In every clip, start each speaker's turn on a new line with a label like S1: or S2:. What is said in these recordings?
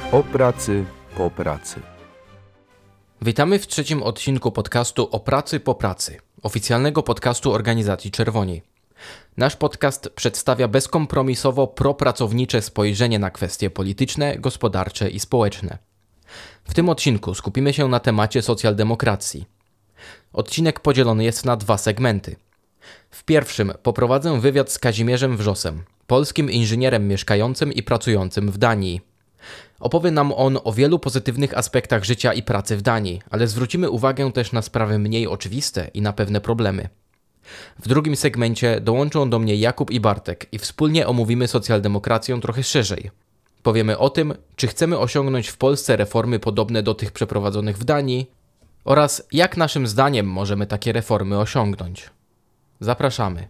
S1: O pracy po pracy.
S2: Witamy w trzecim odcinku podcastu O pracy po pracy, oficjalnego podcastu organizacji Czerwoni. Nasz podcast przedstawia bezkompromisowo propracownicze spojrzenie na kwestie polityczne, gospodarcze i społeczne. W tym odcinku skupimy się na temacie socjaldemokracji. Odcinek podzielony jest na 2 segmenty. W pierwszym poprowadzę wywiad z Kazimierzem Wrzosem, polskim inżynierem mieszkającym i pracującym w Danii. Opowie nam on o wielu pozytywnych aspektach życia i pracy w Danii, ale zwrócimy uwagę też na sprawy mniej oczywiste i na pewne problemy. W drugim segmencie dołączą do mnie Jakub i Bartek i wspólnie omówimy socjaldemokrację trochę szerzej. Powiemy o tym, czy chcemy osiągnąć w Polsce reformy podobne do tych przeprowadzonych w Danii oraz jak naszym zdaniem możemy takie reformy osiągnąć. Zapraszamy.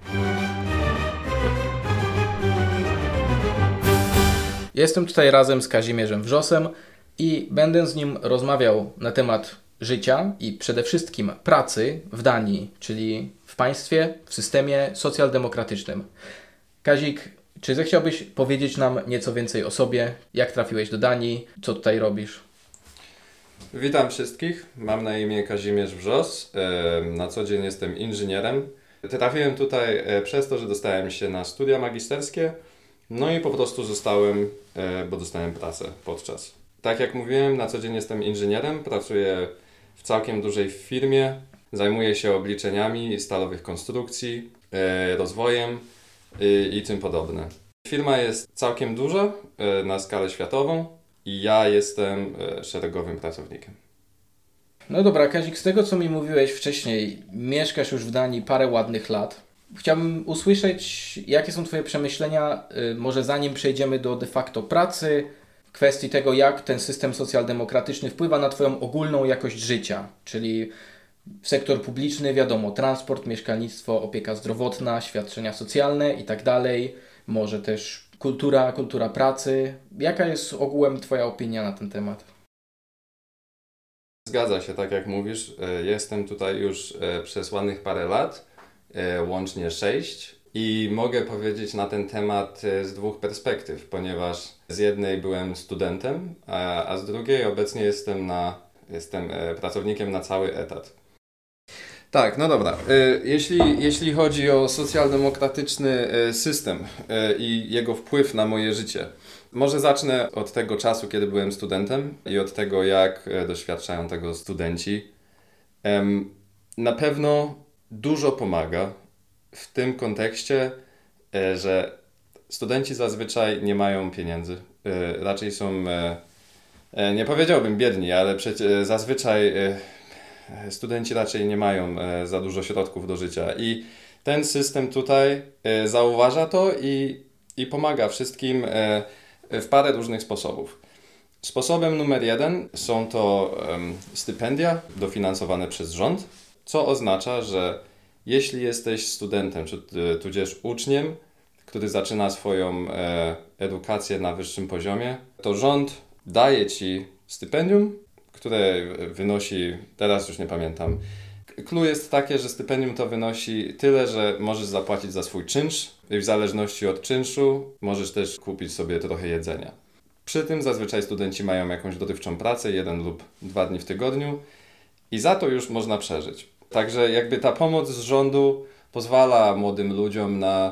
S2: Jestem tutaj razem z Kazimierzem Wrzosem i będę z nim rozmawiał na temat życia i przede wszystkim pracy w Danii, czyli w państwie, w systemie socjaldemokratycznym. Kazik, czy zechciałbyś powiedzieć nam nieco więcej o sobie? Jak trafiłeś do Danii? Co tutaj robisz?
S3: Witam wszystkich. Mam na imię Kazimierz Wrzos. Na co dzień jestem inżynierem. Trafiłem tutaj przez to, że dostałem się na studia magisterskie. No i po prostu zostałem, bo dostałem pracę podczas. Tak jak mówiłem, na co dzień jestem inżynierem, pracuję w całkiem dużej firmie, zajmuję się obliczeniami stalowych konstrukcji, rozwojem i tym podobne. Firma jest całkiem duża na skalę światową i ja jestem szeregowym pracownikiem.
S2: No dobra, Kazik, z tego co mi mówiłeś wcześniej, mieszkasz już w Danii parę ładnych lat. Chciałbym usłyszeć, jakie są Twoje przemyślenia, może zanim przejdziemy do de facto pracy, w kwestii tego, jak ten system socjaldemokratyczny wpływa na Twoją ogólną jakość życia, czyli sektor publiczny, wiadomo, transport, mieszkalnictwo, opieka zdrowotna, świadczenia socjalne i tak dalej, może też kultura pracy. Jaka jest ogółem Twoja opinia na ten temat?
S3: Zgadza się, tak jak mówisz, jestem tutaj już przez ładnych parę lat. Łącznie 6 i mogę powiedzieć na ten temat z 2 perspektyw, ponieważ z jednej byłem studentem, a z drugiej obecnie jestem pracownikiem na cały etat. Tak, no dobra. Jeśli chodzi o socjaldemokratyczny system i jego wpływ na moje życie, może zacznę od tego czasu, kiedy byłem studentem i od tego, jak doświadczają tego studenci. Na pewno dużo pomaga w tym kontekście, że studenci zazwyczaj nie mają pieniędzy. Raczej są, nie powiedziałbym biedni, ale zazwyczaj studenci raczej nie mają za dużo środków do życia. I ten system tutaj zauważa to i pomaga wszystkim w parę różnych sposobów. Sposobem numer 1 są to stypendia dofinansowane przez rząd, co oznacza, że jeśli jesteś studentem, czy tudzież uczniem, który zaczyna swoją edukację na wyższym poziomie, to rząd daje Ci stypendium, które wynosi, teraz już nie pamiętam. Clue jest takie, że stypendium to wynosi tyle, że możesz zapłacić za swój czynsz i w zależności od czynszu możesz też kupić sobie trochę jedzenia. Przy tym zazwyczaj studenci mają jakąś dorywczą pracę, 1 lub 2 dni w tygodniu i za to już można przeżyć. Także jakby ta pomoc z rządu pozwala młodym ludziom na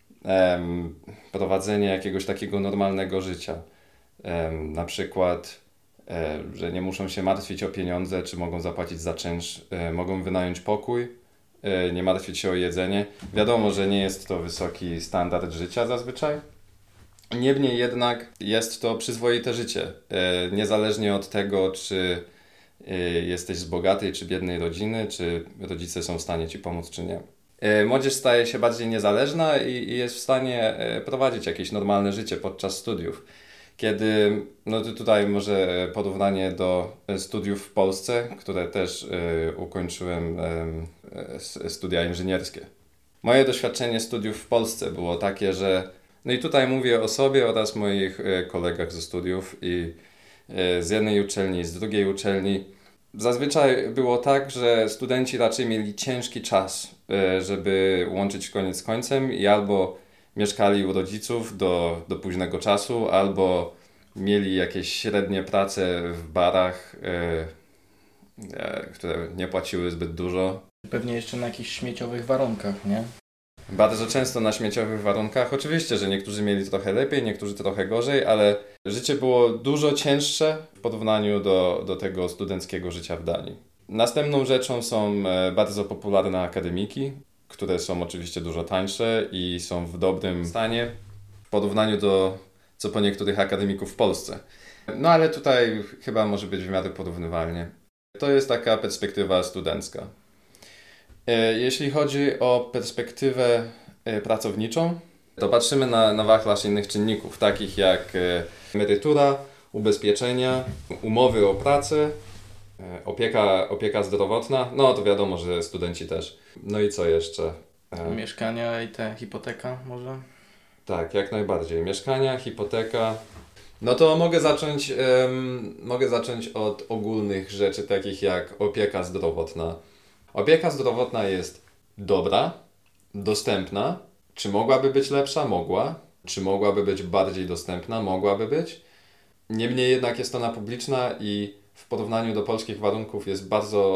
S3: prowadzenie jakiegoś takiego normalnego życia. Na przykład, że nie muszą się martwić o pieniądze, czy mogą zapłacić za czynsz, mogą wynająć pokój, nie martwić się o jedzenie. Wiadomo, że nie jest to wysoki standard życia zazwyczaj. Niemniej jednak jest to przyzwoite życie. Niezależnie od tego, czy jesteś z bogatej czy biednej rodziny, czy rodzice są w stanie Ci pomóc, czy nie. Młodzież staje się bardziej niezależna i jest w stanie prowadzić jakieś normalne życie podczas studiów. Kiedy, no tutaj może porównanie do studiów w Polsce, które też ukończyłem studia inżynierskie. Moje doświadczenie studiów w Polsce było takie, że, no i tutaj mówię o sobie oraz moich kolegach ze studiów i z jednej uczelni, z drugiej uczelni. Zazwyczaj było tak, że studenci raczej mieli ciężki czas, żeby łączyć koniec z końcem i albo mieszkali u rodziców do późnego czasu, albo mieli jakieś średnie prace w barach, które nie płaciły zbyt dużo.
S2: Pewnie jeszcze na jakichś śmieciowych warunkach, nie?
S3: Bardzo często na śmieciowych warunkach. Oczywiście, że niektórzy mieli trochę lepiej, niektórzy trochę gorzej, ale życie było dużo cięższe w porównaniu do tego studenckiego życia w Danii. Następną rzeczą są bardzo popularne akademiki, które są oczywiście dużo tańsze i są w dobrym stanie w porównaniu do co po niektórych akademików w Polsce. No ale tutaj chyba może być w miarę porównywalnie. To jest taka perspektywa studencka. Jeśli chodzi o perspektywę pracowniczą, to patrzymy na wachlarz innych czynników, takich jak emerytura, ubezpieczenia, umowy o pracę, opieka zdrowotna, no to wiadomo, że studenci też. No i co jeszcze?
S2: Mieszkania i ta hipoteka może?
S3: Tak, jak najbardziej. Mieszkania, hipoteka. No to mogę zacząć od ogólnych rzeczy, takich jak opieka zdrowotna. Opieka zdrowotna jest dobra, dostępna. Czy mogłaby być lepsza? Mogła. Czy mogłaby być bardziej dostępna? Mogłaby być. Niemniej jednak jest ona publiczna i w porównaniu do polskich warunków jest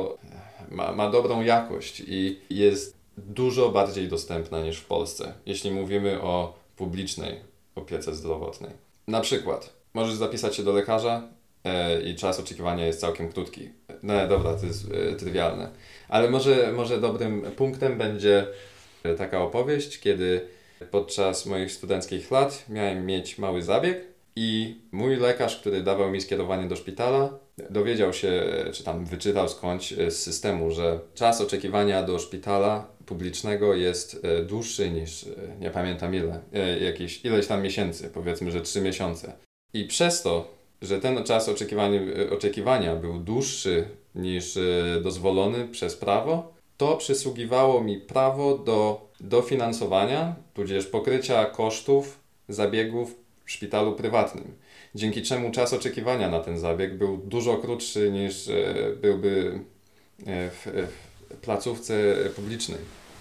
S3: ma dobrą jakość i jest dużo bardziej dostępna niż w Polsce, jeśli mówimy o publicznej opiece zdrowotnej. Na przykład możesz zapisać się do lekarza i czas oczekiwania jest całkiem krótki. No dobra, to jest trywialne. Ale może dobrym punktem będzie taka opowieść, kiedy podczas moich studenckich lat miałem mieć mały zabieg i mój lekarz, który dawał mi skierowanie do szpitala, dowiedział się, czy tam wyczytał skądś z systemu, że czas oczekiwania do szpitala publicznego jest dłuższy niż, nie pamiętam ile, ileś tam miesięcy, powiedzmy, że 3 miesiące. I przez to, że ten czas oczekiwania był dłuższy niż dozwolony przez prawo, to przysługiwało mi prawo do dofinansowania, tudzież pokrycia kosztów zabiegów w szpitalu prywatnym. Dzięki czemu czas oczekiwania na ten zabieg był dużo krótszy niż byłby w placówce publicznej.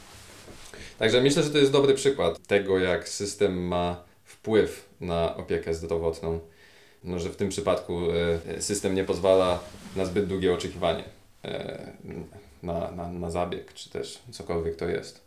S3: Także myślę, że to jest dobry przykład tego, jak system ma wpływ na opiekę zdrowotną. No, że w tym przypadku system nie pozwala na zbyt długie oczekiwanie na zabieg, czy też cokolwiek to jest.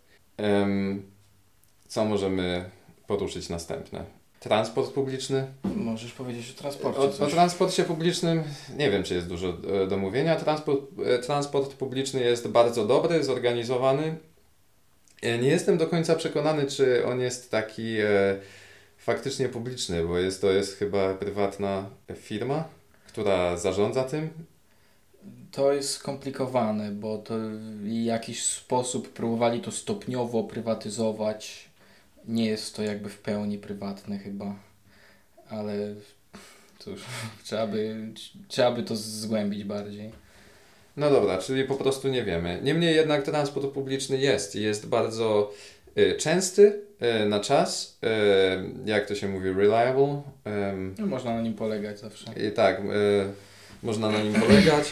S3: Co możemy poruszyć następne? Transport publiczny?
S2: Możesz powiedzieć o transporcie.
S3: O transporcie publicznym nie wiem, czy jest dużo do mówienia. Transport publiczny jest bardzo dobry, zorganizowany. Nie jestem do końca przekonany, czy on jest taki faktycznie publiczny, bo to jest chyba prywatna firma, która zarządza tym.
S2: To jest skomplikowane, bo to w jakiś sposób próbowali to stopniowo prywatyzować. Nie jest to jakby w pełni prywatne chyba, ale cóż, trzeba by to zgłębić bardziej.
S3: No dobra, czyli po prostu nie wiemy. Niemniej jednak transport publiczny jest bardzo częsty, na czas, jak to się mówi, reliable.
S2: No, można na nim polegać zawsze.
S3: I tak, można na nim polegać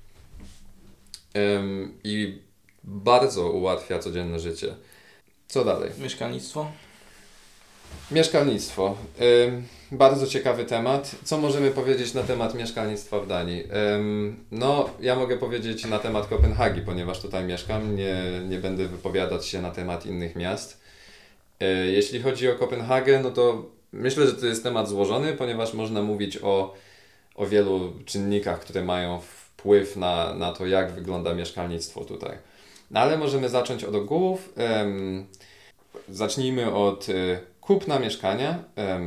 S3: i bardzo ułatwia codzienne życie. Co dalej?
S2: Mieszkalnictwo?
S3: Mieszkalnictwo. Bardzo ciekawy temat. Co możemy powiedzieć na temat mieszkalnictwa w Danii? No, ja mogę powiedzieć na temat Kopenhagi, ponieważ tutaj mieszkam. Nie będę wypowiadać się na temat innych miast. Jeśli chodzi o Kopenhagę, no to myślę, że to jest temat złożony, ponieważ można mówić o wielu czynnikach, które mają wpływ na to, jak wygląda mieszkalnictwo tutaj. No ale możemy zacząć od ogółów. Zacznijmy od kupna mieszkania.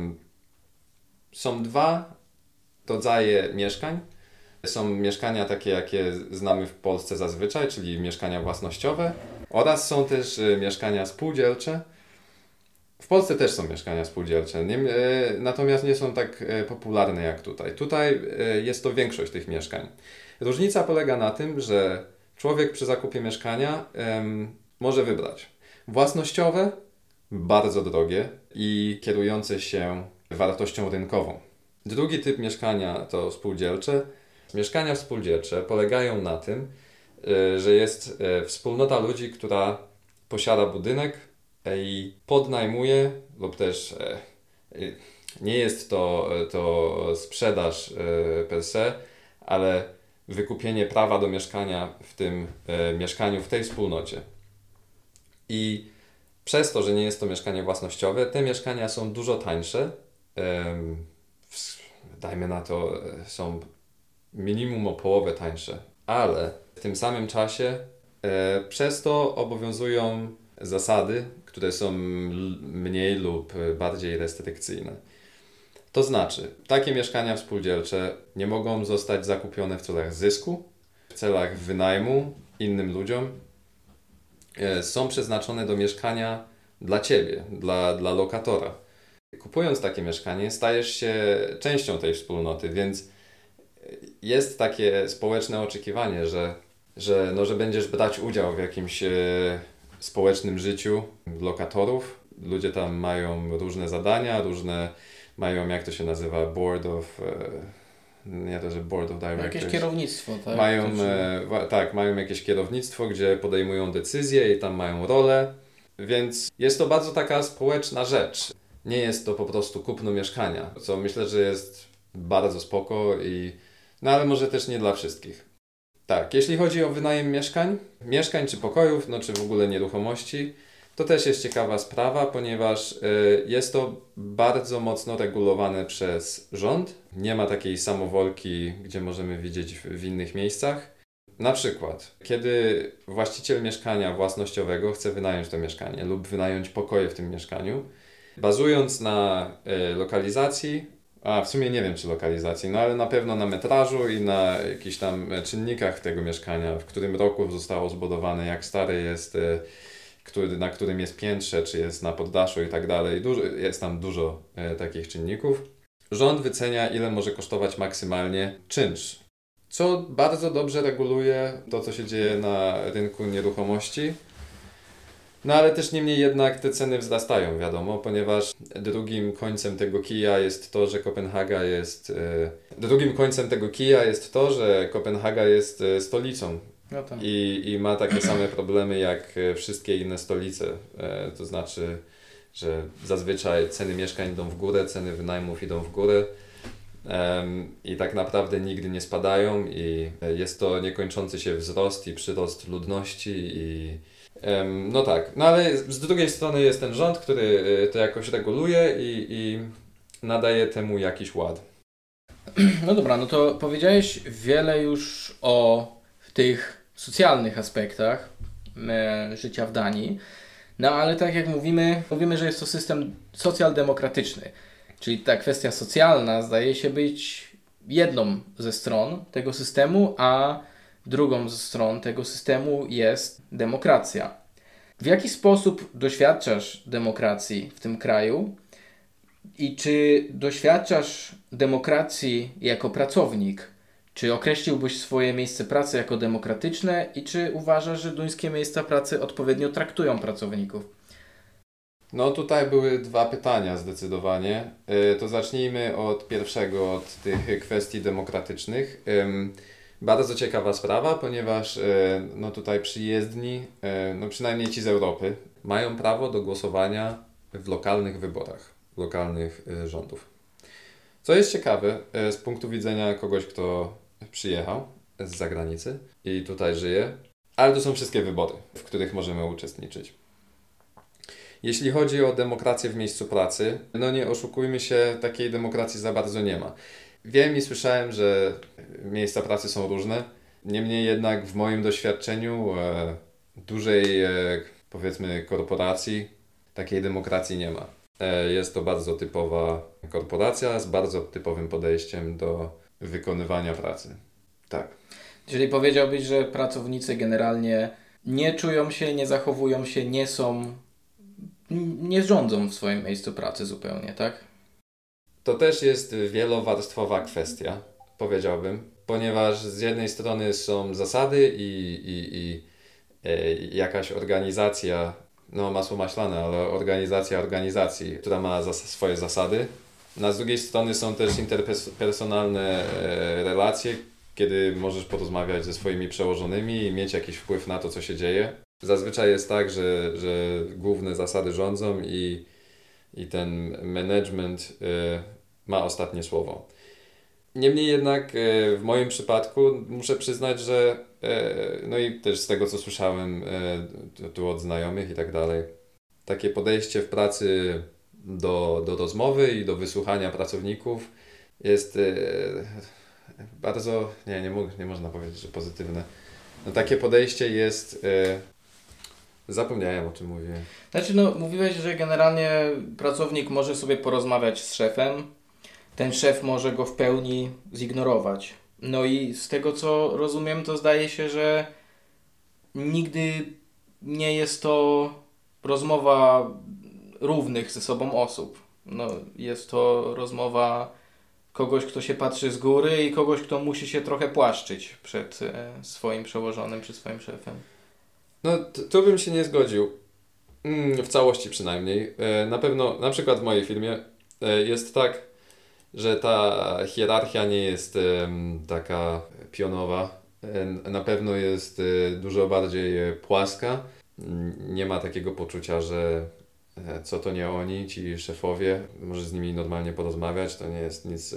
S3: Są 2 rodzaje mieszkań. Są mieszkania takie, jakie znamy w Polsce zazwyczaj, czyli mieszkania własnościowe, oraz są też mieszkania spółdzielcze. W Polsce też są mieszkania spółdzielcze, natomiast nie są tak popularne jak tutaj. Tutaj jest to większość tych mieszkań. Różnica polega na tym, że człowiek przy zakupie mieszkania może wybrać własnościowe, bardzo drogie i kierujące się wartością rynkową. Drugi typ mieszkania to spółdzielcze. Mieszkania spółdzielcze polegają na tym, że jest wspólnota ludzi, która posiada budynek i podnajmuje lub też Nie jest to sprzedaż per se, ale wykupienie prawa do mieszkania w tym mieszkaniu, w tej wspólnocie. I przez to, że nie jest to mieszkanie własnościowe, te mieszkania są dużo tańsze. Dajmy na to, są minimum o połowę tańsze, ale w tym samym czasie przez to obowiązują zasady, które są mniej lub bardziej restrykcyjne. To znaczy, takie mieszkania współdzielcze nie mogą zostać zakupione w celach zysku, w celach wynajmu innym ludziom. Są przeznaczone do mieszkania dla Ciebie, dla lokatora. Kupując takie mieszkanie, stajesz się częścią tej wspólnoty, więc jest takie społeczne oczekiwanie, że będziesz brać udział w jakimś społecznym życiu lokatorów. Ludzie tam mają różne zadania, mają, jak to się nazywa, board of directors.
S2: Jakieś kierownictwo, tak?
S3: Mają jakieś kierownictwo, gdzie podejmują decyzje i tam mają rolę, więc jest to bardzo taka społeczna rzecz. Nie jest to po prostu kupno mieszkania, co myślę, że jest bardzo spoko ale może też nie dla wszystkich. Tak, jeśli chodzi o wynajem mieszkań czy pokojów, czy w ogóle nieruchomości, to też jest ciekawa sprawa, ponieważ jest to bardzo mocno regulowane przez rząd. Nie ma takiej samowolki, gdzie możemy widzieć w innych miejscach. Na przykład, kiedy właściciel mieszkania własnościowego chce wynająć to mieszkanie lub wynająć pokoje w tym mieszkaniu, bazując na lokalizacji, w sumie nie wiem czy lokalizacji, ale na pewno na metrażu i na jakichś tam czynnikach tego mieszkania, w którym roku zostało zbudowane, jak stare jest, na którym jest piętrze, czy jest na poddaszu i tak dalej. Jest tam dużo takich czynników. Rząd wycenia, ile może kosztować maksymalnie czynsz, co bardzo dobrze reguluje to, co się dzieje na rynku nieruchomości. Ale też niemniej jednak te ceny wzrastają, wiadomo, ponieważ drugim końcem tego kija jest to, że Kopenhaga jest stolicą.
S2: No tak.
S3: I ma takie same problemy jak wszystkie inne stolice. To znaczy, że zazwyczaj ceny mieszkań idą w górę, ceny wynajmów idą w górę. I tak naprawdę nigdy nie spadają i jest to niekończący się wzrost i przyrost ludności ale z drugiej strony jest ten rząd, który to jakoś reguluje i nadaje temu jakiś ład.
S2: No dobra, no to powiedziałeś wiele już o tych socjalnych aspektach życia w Danii, ale tak jak mówimy, że jest to system socjaldemokratyczny, czyli ta kwestia socjalna zdaje się być jedną ze stron tego systemu, a drugą ze stron tego systemu jest demokracja. W jaki sposób doświadczasz demokracji w tym kraju i czy doświadczasz demokracji jako pracownik? Czy określiłbyś swoje miejsce pracy jako demokratyczne i czy uważasz, że duńskie miejsca pracy odpowiednio traktują pracowników?
S3: Tutaj były dwa pytania zdecydowanie. To zacznijmy od pierwszego, od tych kwestii demokratycznych. Bardzo ciekawa sprawa, ponieważ tutaj przyjezdni, przynajmniej ci z Europy, mają prawo do głosowania w lokalnych wyborach, lokalnych rządów. Co jest ciekawe z punktu widzenia kogoś, kto przyjechał z zagranicy i tutaj żyje, ale to są wszystkie wybory, w których możemy uczestniczyć. Jeśli chodzi o demokrację w miejscu pracy, nie oszukujmy się, takiej demokracji za bardzo nie ma. Wiem i słyszałem, że miejsca pracy są różne, niemniej jednak w moim doświadczeniu dużej, powiedzmy, korporacji takiej demokracji nie ma. Jest to bardzo typowa korporacja z bardzo typowym podejściem do wykonywania pracy. Tak.
S2: Czyli powiedziałbyś, że pracownicy generalnie nie czują się, nie zachowują się, nie rządzą w swoim miejscu pracy zupełnie, tak?
S3: To też jest wielowarstwowa kwestia, powiedziałbym, ponieważ z jednej strony są zasady i jakaś organizacja, masło maślane, ale organizacja organizacji, która ma swoje zasady. Z drugiej strony są też interpersonalne relacje, kiedy możesz porozmawiać ze swoimi przełożonymi i mieć jakiś wpływ na to, co się dzieje. Zazwyczaj jest tak, że główne zasady rządzą i i ten management ma ostatnie słowo. Niemniej jednak w moim przypadku muszę przyznać, że no i też z tego co słyszałem tu od znajomych i tak dalej, takie podejście w pracy do rozmowy i do wysłuchania pracowników jest bardzo, nie można powiedzieć, że pozytywne. No takie podejście jest, zapomniałem o czym mówiłem.
S2: Znaczy no mówiłeś, że generalnie pracownik może sobie porozmawiać z szefem, ten szef może go w pełni zignorować. No i z tego co rozumiem, to zdaje się, że nigdy nie jest to rozmowa równych ze sobą osób. No, jest to rozmowa kogoś, kto się patrzy z góry i kogoś, kto musi się trochę płaszczyć przed swoim przełożonym, przed swoim szefem.
S3: No, tu bym się nie zgodził. W całości przynajmniej. Na pewno, na przykład w mojej firmie jest tak, że ta hierarchia nie jest taka pionowa. Na pewno jest dużo bardziej płaska. Nie ma takiego poczucia, że co to nie oni, ci szefowie, możesz z nimi normalnie porozmawiać, to nie jest nic.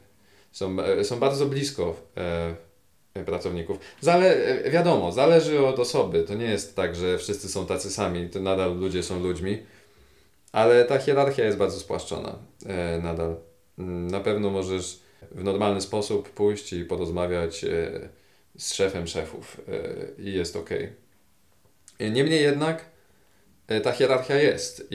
S3: Są bardzo blisko pracowników. Wiadomo, zależy od osoby. To nie jest tak, że wszyscy są tacy sami, to nadal ludzie są ludźmi, ale ta hierarchia jest bardzo spłaszczona nadal. Na pewno możesz w normalny sposób pójść i porozmawiać z szefem szefów i jest ok. Niemniej jednak ta hierarchia jest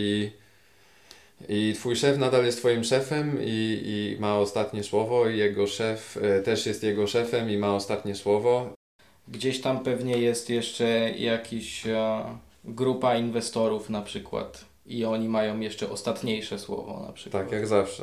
S3: i twój szef nadal jest twoim szefem i ma ostatnie słowo i jego szef też jest jego szefem i ma ostatnie słowo.
S2: Gdzieś tam pewnie jest jeszcze jakiś grupa inwestorów na przykład i oni mają jeszcze ostatniejsze słowo na przykład.
S3: Tak jak zawsze.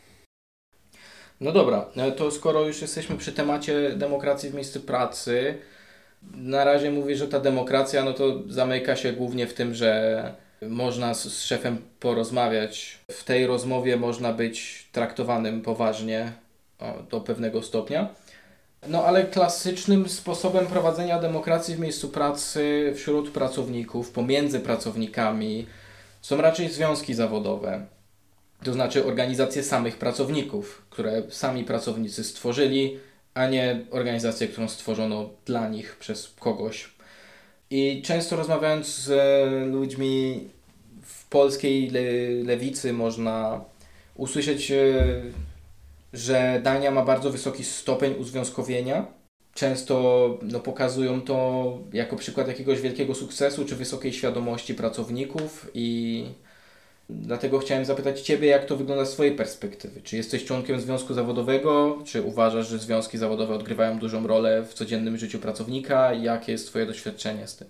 S2: No dobra, to skoro już jesteśmy przy temacie demokracji w miejscu pracy, na razie mówię, że ta demokracja no to zamyka się głównie w tym, że można z szefem porozmawiać. W tej rozmowie można być traktowanym poważnie do pewnego stopnia. No ale klasycznym sposobem prowadzenia demokracji w miejscu pracy wśród pracowników, pomiędzy pracownikami są raczej związki zawodowe. To znaczy organizacje samych pracowników, które sami pracownicy stworzyli, a nie organizację, którą stworzono dla nich przez kogoś. I często rozmawiając z ludźmi w polskiej lewicy można usłyszeć, że Dania ma bardzo wysoki stopień uzwiązkowienia. Często pokazują to jako przykład jakiegoś wielkiego sukcesu czy wysokiej świadomości pracowników i dlatego chciałem zapytać Ciebie, jak to wygląda z Twojej perspektywy. Czy jesteś członkiem związku zawodowego? Czy uważasz, że związki zawodowe odgrywają dużą rolę w codziennym życiu pracownika? Jakie jest Twoje doświadczenie z tym?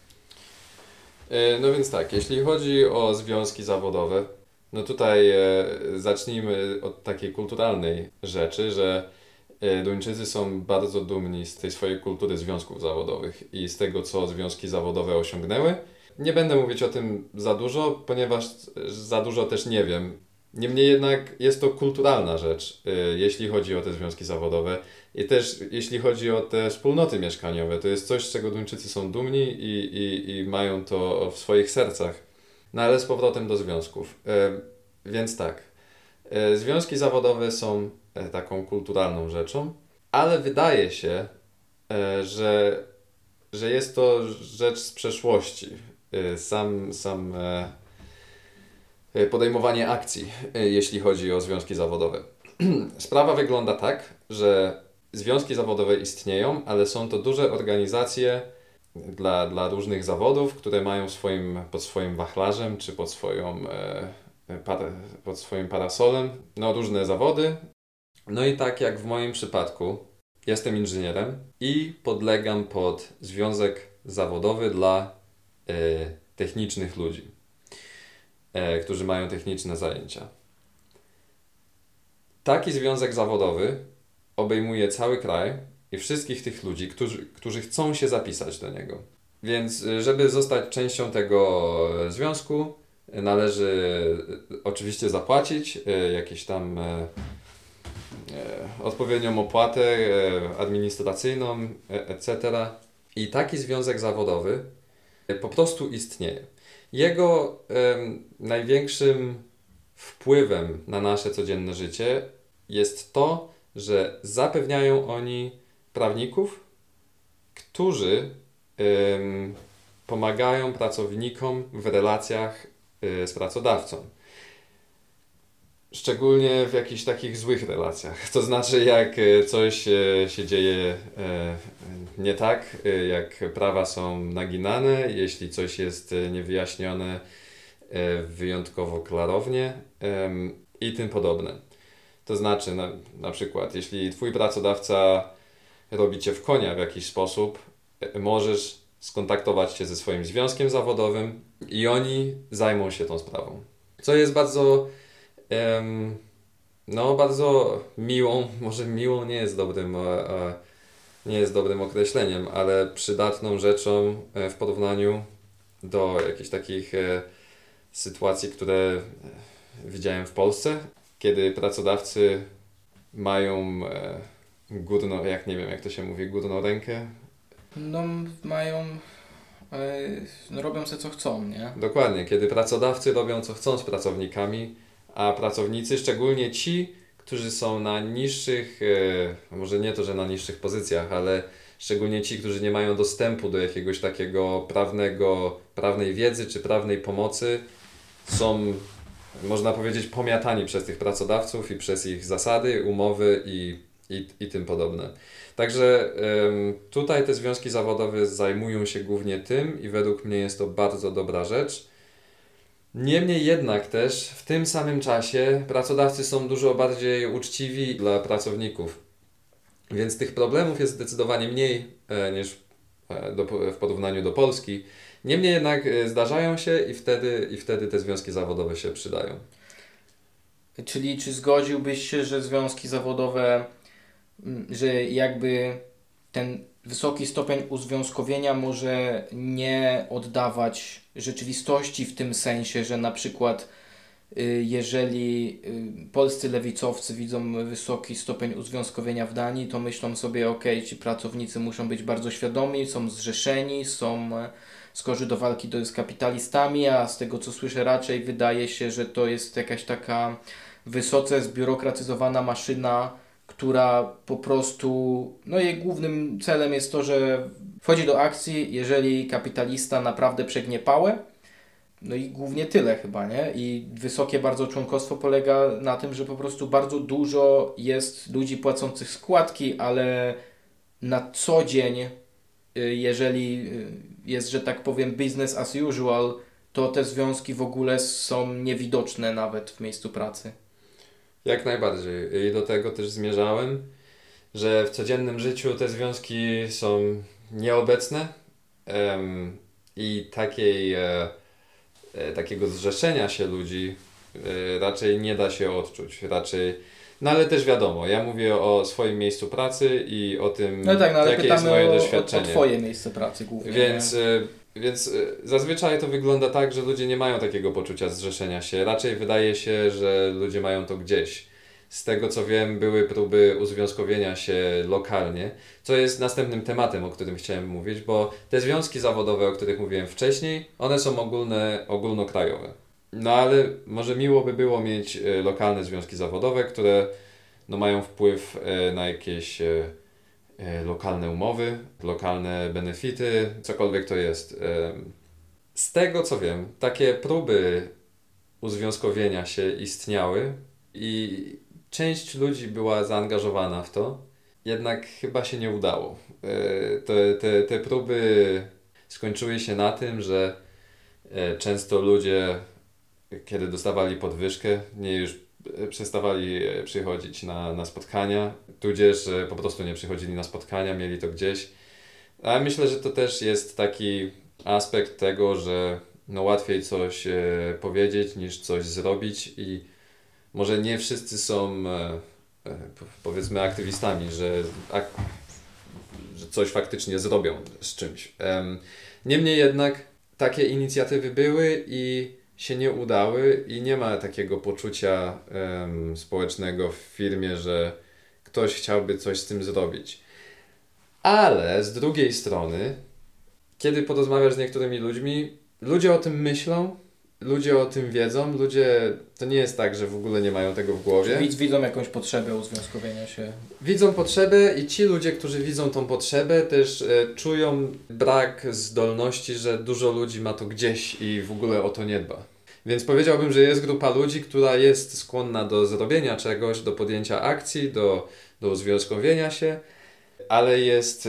S3: No więc tak, jeśli chodzi o związki zawodowe, no tutaj zacznijmy od takiej kulturalnej rzeczy, że Duńczycy są bardzo dumni z tej swojej kultury związków zawodowych i z tego, co związki zawodowe osiągnęły. Nie będę mówić o tym za dużo, ponieważ za dużo też nie wiem. Niemniej jednak jest to kulturalna rzecz, jeśli chodzi o te związki zawodowe i też jeśli chodzi o te wspólnoty mieszkaniowe. To jest coś, z czego Duńczycy są dumni i mają to w swoich sercach. No ale z powrotem do związków. Więc tak, związki zawodowe są taką kulturalną rzeczą, ale wydaje się, że jest to rzecz z przeszłości. Sam podejmowanie akcji, jeśli chodzi o związki zawodowe. Sprawa wygląda tak, że związki zawodowe istnieją, ale są to duże organizacje dla różnych zawodów, które mają pod swoim wachlarzem czy pod swoim parasolem różne zawody. No i tak jak w moim przypadku, jestem inżynierem i podlegam pod związek zawodowy dla technicznych ludzi, którzy mają techniczne zajęcia. Taki związek zawodowy obejmuje cały kraj i wszystkich tych ludzi, którzy chcą się zapisać do niego. Więc żeby zostać częścią tego związku, należy oczywiście zapłacić jakieś tam odpowiednią opłatę administracyjną, etc. I taki związek zawodowy po prostu istnieje. Jego największym wpływem na nasze codzienne życie jest to, że zapewniają oni prawników, którzy pomagają pracownikom w relacjach z pracodawcą. Szczególnie w jakichś takich złych relacjach. To znaczy, jak coś się dzieje nie tak, jak prawa są naginane, jeśli coś jest niewyjaśnione wyjątkowo klarownie i tym podobne. To znaczy, na przykład, jeśli twój pracodawca robi cię w konia w jakiś sposób, możesz skontaktować się ze swoim związkiem zawodowym i oni zajmą się tą sprawą. Co jest bardzo bardzo miłą, może miłą nie jest dobrym określeniem, ale przydatną rzeczą w porównaniu do jakichś takich sytuacji, które widziałem w Polsce, kiedy pracodawcy mają górną, nie wiem jak to się mówi, górną rękę.
S2: No mają, robią sobie co chcą, nie?
S3: Dokładnie, kiedy pracodawcy robią co chcą z pracownikami, a pracownicy, szczególnie ci, którzy są na niższych, może nie to, że na niższych pozycjach, ale szczególnie ci, którzy nie mają dostępu do jakiegoś takiego prawnej wiedzy czy prawnej pomocy, są, można powiedzieć, pomiatani przez tych pracodawców i przez ich zasady, umowy i tym podobne. Także tutaj te związki zawodowe zajmują się głównie tym i według mnie jest to bardzo dobra rzecz. Niemniej jednak też w tym samym czasie pracodawcy są dużo bardziej uczciwi dla pracowników. Więc tych problemów jest zdecydowanie mniej niż w porównaniu do Polski. Niemniej jednak zdarzają się i wtedy te związki zawodowe się przydają.
S2: Czyli czy zgodziłbyś się, że związki zawodowe, że jakby ten wysoki stopień uzwiązkowienia może nie oddawać rzeczywistości w tym sensie, że na przykład jeżeli polscy lewicowcy widzą wysoki stopień uzwiązkowienia w Danii, to myślą sobie, ci pracownicy muszą być bardzo świadomi, są zrzeszeni, są skorzy do walki z kapitalistami, a z tego co słyszę raczej wydaje się, że to jest jakaś taka wysoce zbiurokratyzowana maszyna, która po prostu, jej głównym celem jest to, że wchodzi do akcji, jeżeli kapitalista naprawdę przegnie pałę. No i głównie tyle chyba, nie? I wysokie bardzo członkostwo polega na tym, że po prostu bardzo dużo jest ludzi płacących składki, ale na co dzień, jeżeli jest, że tak powiem, business as usual, to te związki w ogóle są niewidoczne nawet w miejscu pracy.
S3: Jak najbardziej. I do tego też zmierzałem, że w codziennym życiu te związki są nieobecne i takiego zrzeszenia się ludzi raczej nie da się odczuć. Ale też wiadomo, ja mówię o swoim miejscu pracy i o tym, jakie jest moje doświadczenie.
S2: O twoje miejsce pracy głównie.
S3: Więc zazwyczaj to wygląda tak, że ludzie nie mają takiego poczucia zrzeszenia się. Raczej wydaje się, że ludzie mają to gdzieś. Z tego co wiem, były próby uzwiązkowienia się lokalnie, co jest następnym tematem, o którym chciałem mówić, bo te związki zawodowe, o których mówiłem wcześniej, one są ogólnokrajowe. No ale może miło by było mieć lokalne związki zawodowe, które mają wpływ na jakieś lokalne umowy, lokalne benefity, cokolwiek to jest. Z tego co wiem, takie próby uzwiązkowienia się istniały i część ludzi była zaangażowana w to, jednak chyba się nie udało. Te próby skończyły się na tym, że często ludzie, kiedy dostawali podwyżkę, już przestawali przychodzić na spotkania, tudzież po prostu nie przychodzili na spotkania, mieli to gdzieś. Ale myślę, że to też jest taki aspekt tego, że łatwiej coś powiedzieć niż coś zrobić i może nie wszyscy są powiedzmy aktywistami, że coś faktycznie zrobią z czymś. Niemniej jednak takie inicjatywy były i się nie udały i nie ma takiego poczucia społecznego w firmie, że ktoś chciałby coś z tym zrobić. Ale z drugiej strony, kiedy porozmawiasz z niektórymi ludźmi, ludzie o tym myślą ludzie o tym wiedzą, ludzie, to nie jest tak, że w ogóle nie mają tego w głowie.
S2: Widzą jakąś potrzebę uzwiązkowienia się.
S3: Widzą potrzebę i ci ludzie, którzy widzą tą potrzebę, też czują brak zdolności, że dużo ludzi ma to gdzieś i w ogóle o to nie dba. Więc powiedziałbym, że jest grupa ludzi, która jest skłonna do zrobienia czegoś, do podjęcia akcji, do uzwiązkowienia się, ale jest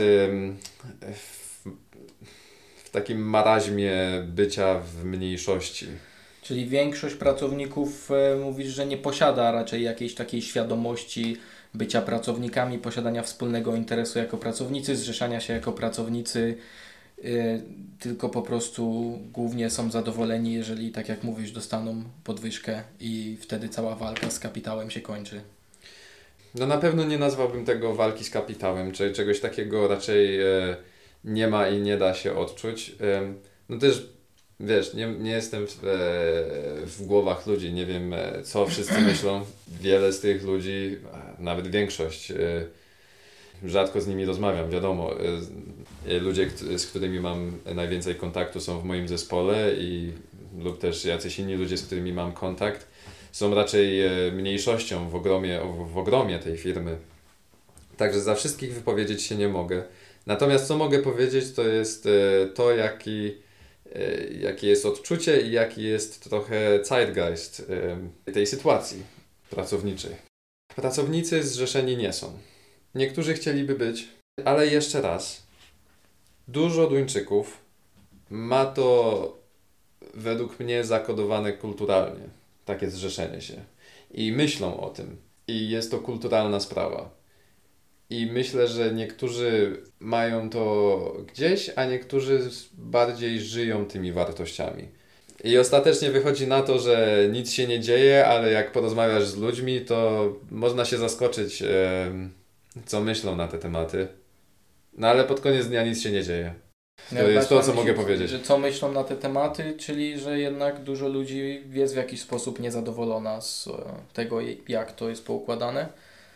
S3: w takim maraźmie bycia w mniejszości.
S2: Czyli większość pracowników mówisz, że nie posiada raczej jakiejś takiej świadomości bycia pracownikami, posiadania wspólnego interesu jako pracownicy, zrzeszania się jako pracownicy, tylko po prostu głównie są zadowoleni, jeżeli, tak jak mówisz, dostaną podwyżkę i wtedy cała walka z kapitałem się kończy.
S3: No na pewno nie nazwałbym tego walki z kapitałem, czy czegoś takiego raczej nie ma i nie da się odczuć. No też, wiesz, nie jestem w głowach ludzi, nie wiem co wszyscy myślą. Wiele z tych ludzi, nawet większość, rzadko z nimi rozmawiam, wiadomo. Ludzie, z którymi mam najwięcej kontaktu, są w moim zespole lub też jacyś inni ludzie, z którymi mam kontakt, są raczej mniejszością w ogromie tej firmy. Także za wszystkich wypowiedzieć się nie mogę. Natomiast co mogę powiedzieć, to jest to, jakie jest odczucie i jaki jest trochę zeitgeist tej sytuacji pracowniczej. Pracownicy zrzeszeni nie są. Niektórzy chcieliby być, ale jeszcze raz, dużo Duńczyków ma to według mnie zakodowane kulturalnie, takie zrzeszenie się. I myślą o tym. I jest to kulturalna sprawa. I myślę, że niektórzy mają to gdzieś, a niektórzy bardziej żyją tymi wartościami. I ostatecznie wychodzi na to, że nic się nie dzieje, ale jak porozmawiasz z ludźmi, to można się zaskoczyć, co myślą na te tematy. No ale pod koniec dnia nic się nie dzieje. To jest to, co mogę powiedzieć.
S2: Że co myślą na te tematy, czyli że jednak dużo ludzi jest w jakiś sposób niezadowolona z tego, jak to jest poukładane.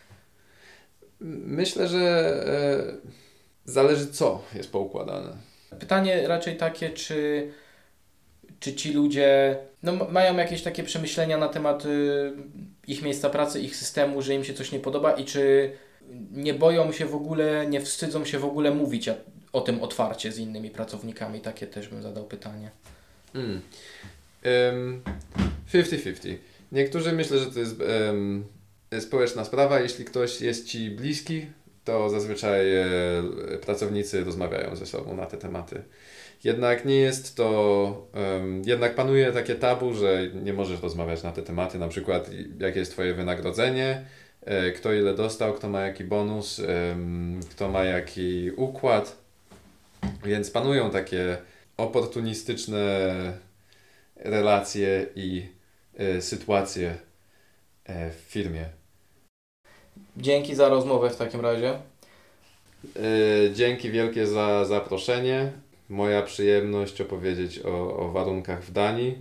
S3: Myślę, że zależy co jest poukładane.
S2: Pytanie raczej takie, czy ci ludzie mają jakieś takie przemyślenia na temat ich miejsca pracy, ich systemu, że im się coś nie podoba i czy nie boją się w ogóle, nie wstydzą się w ogóle mówić o tym otwarcie z innymi pracownikami. Takie też bym zadał pytanie.
S3: 50-50. Niektórzy myślę, że to jest społeczna sprawa. Jeśli ktoś jest Ci bliski, to zazwyczaj pracownicy rozmawiają ze sobą na te tematy. Jednak nie jest to, jednak panuje takie tabu, że nie możesz rozmawiać na te tematy, na przykład jakie jest Twoje wynagrodzenie, kto ile dostał, kto ma jaki bonus, kto ma jaki układ, więc panują takie oportunistyczne relacje i sytuacje w firmie.
S2: Dzięki za rozmowę w takim razie.
S3: Dzięki wielkie za zaproszenie. Moja przyjemność opowiedzieć o warunkach w Danii.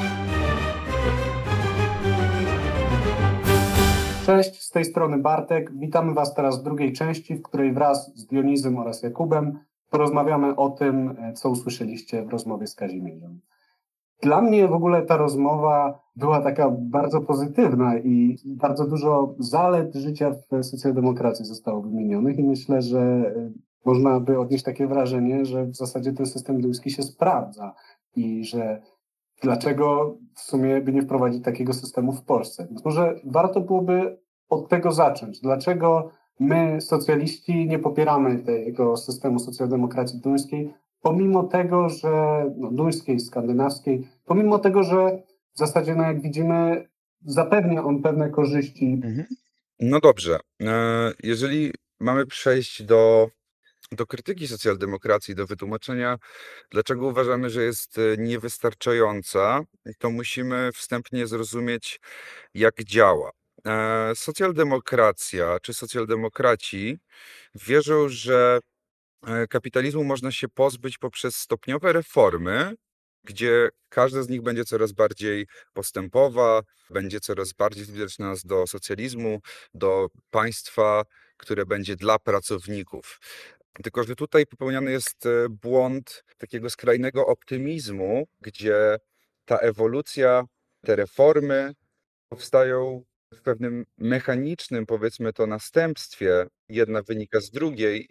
S4: Cześć, z tej strony Bartek. Witamy Was teraz w drugiej części, w której wraz z Dionizem oraz Jakubem porozmawiamy o tym, co usłyszeliście w rozmowie z Kazimierzem. Dla mnie w ogóle ta rozmowa była taka bardzo pozytywna i bardzo dużo zalet życia w socjaldemokracji zostało wymienionych i myślę, że można by odnieść takie wrażenie, że w zasadzie ten system duński się sprawdza i że dlaczego w sumie by nie wprowadzić takiego systemu w Polsce. Więc może warto byłoby od tego zacząć. Dlaczego my, socjaliści, nie popieramy tego systemu socjaldemokracji duńskiej, pomimo tego, że duńskiej, skandynawskiej, pomimo tego, że w zasadzie, jak widzimy, zapewnia on pewne korzyści.
S5: No dobrze. Jeżeli mamy przejść do krytyki socjaldemokracji, do wytłumaczenia, dlaczego uważamy, że jest niewystarczająca, to musimy wstępnie zrozumieć, jak działa. Socjaldemokracja czy socjaldemokraci wierzą, że kapitalizmu można się pozbyć poprzez stopniowe reformy, gdzie każda z nich będzie coraz bardziej postępowa, będzie coraz bardziej zbliżać nas do socjalizmu, do państwa, które będzie dla pracowników. Tylko że tutaj popełniany jest błąd takiego skrajnego optymizmu, gdzie ta ewolucja, te reformy powstają w pewnym mechanicznym, powiedzmy to, następstwie. Jedna wynika z drugiej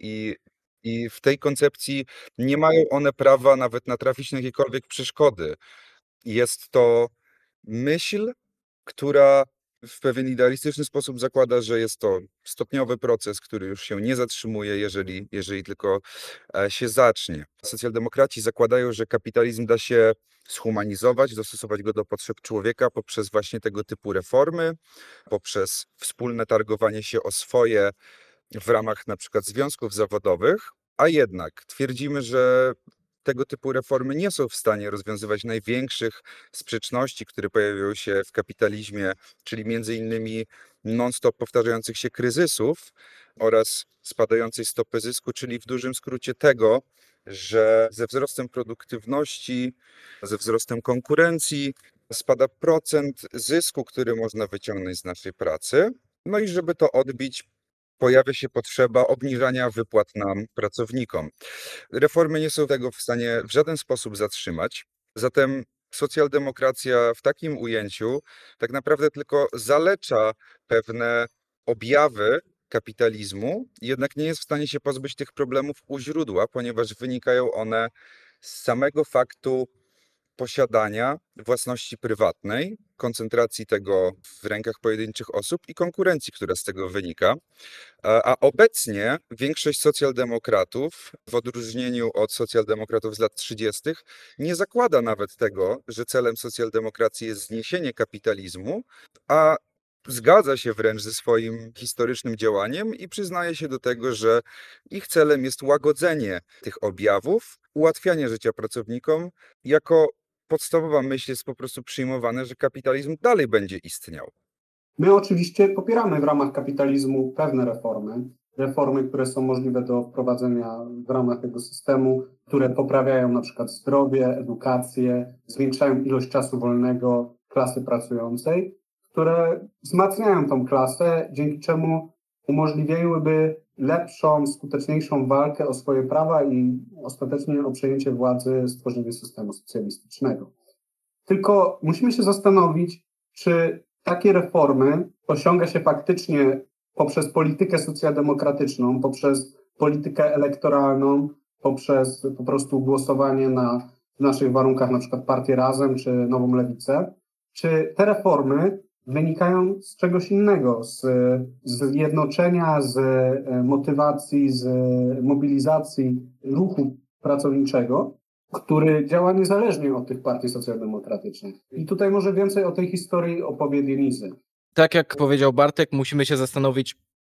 S5: i w tej koncepcji nie mają one prawa nawet natrafić na jakiekolwiek przeszkody. Jest to myśl, która w pewien idealistyczny sposób zakłada, że jest to stopniowy proces, który już się nie zatrzymuje, jeżeli tylko się zacznie. Socjaldemokraci zakładają, że kapitalizm da się zhumanizować, dostosować go do potrzeb człowieka poprzez właśnie tego typu reformy, poprzez wspólne targowanie się o swoje w ramach na przykład związków zawodowych, a jednak twierdzimy, że tego typu reformy nie są w stanie rozwiązywać największych sprzeczności, które pojawiają się w kapitalizmie, czyli między innymi non-stop powtarzających się kryzysów oraz spadającej stopy zysku, czyli w dużym skrócie tego, że ze wzrostem produktywności, ze wzrostem konkurencji spada procent zysku, który można wyciągnąć z naszej pracy. No i żeby to odbić, pojawia się potrzeba obniżania wypłat nam, pracownikom. Reformy nie są tego w stanie w żaden sposób zatrzymać. Zatem socjaldemokracja w takim ujęciu tak naprawdę tylko zalecza pewne objawy kapitalizmu, jednak nie jest w stanie się pozbyć tych problemów u źródła, ponieważ wynikają one z samego faktu posiadania własności prywatnej, koncentracji tego w rękach pojedynczych osób i konkurencji, która z tego wynika. A obecnie większość socjaldemokratów, w odróżnieniu od socjaldemokratów z lat 30., nie zakłada nawet tego, że celem socjaldemokracji jest zniesienie kapitalizmu, a zgadza się wręcz ze swoim historycznym działaniem i przyznaje się do tego, że ich celem jest łagodzenie tych objawów, ułatwianie życia pracownikom. Jako podstawowa myśl jest po prostu przyjmowane, że kapitalizm dalej będzie istniał.
S4: My oczywiście popieramy w ramach kapitalizmu pewne reformy, które są możliwe do wprowadzenia w ramach tego systemu, które poprawiają na przykład zdrowie, edukację, zwiększają ilość czasu wolnego klasy pracującej, które wzmacniają tą klasę, dzięki czemu umożliwiałyby lepszą, skuteczniejszą walkę o swoje prawa i ostatecznie o przejęcie władzy, stworzenie systemu socjalistycznego. Tylko musimy się zastanowić, czy takie reformy osiąga się faktycznie poprzez politykę socjaldemokratyczną, poprzez politykę elektoralną, poprzez po prostu głosowanie w naszych warunkach, na przykład partię Razem czy Nową Lewicę, czy te reformy wynikają z czegoś innego, z zjednoczenia, z motywacji, z mobilizacji ruchu pracowniczego, który działa niezależnie od tych partii socjaldemokratycznych. I tutaj może więcej o tej historii opowie Dionizy.
S2: Tak jak powiedział Bartek, musimy się zastanowić,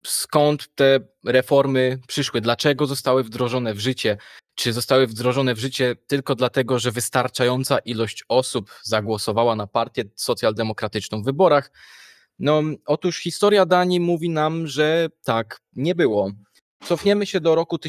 S2: skąd te reformy przyszły, dlaczego zostały wdrożone w życie. Czy zostały wdrożone w życie tylko dlatego, że wystarczająca ilość osób zagłosowała na partię socjaldemokratyczną w wyborach? No, otóż historia Danii mówi nam, że tak nie było. Cofniemy się do roku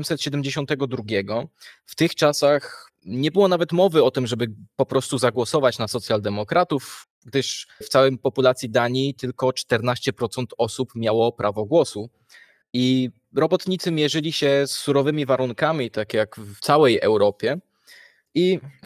S2: 1872. W tych czasach nie było nawet mowy o tym, żeby po prostu zagłosować na socjaldemokratów, gdyż w całej populacji Danii tylko 14% osób miało prawo głosu. I robotnicy mierzyli się z surowymi warunkami, tak jak w całej Europie. I w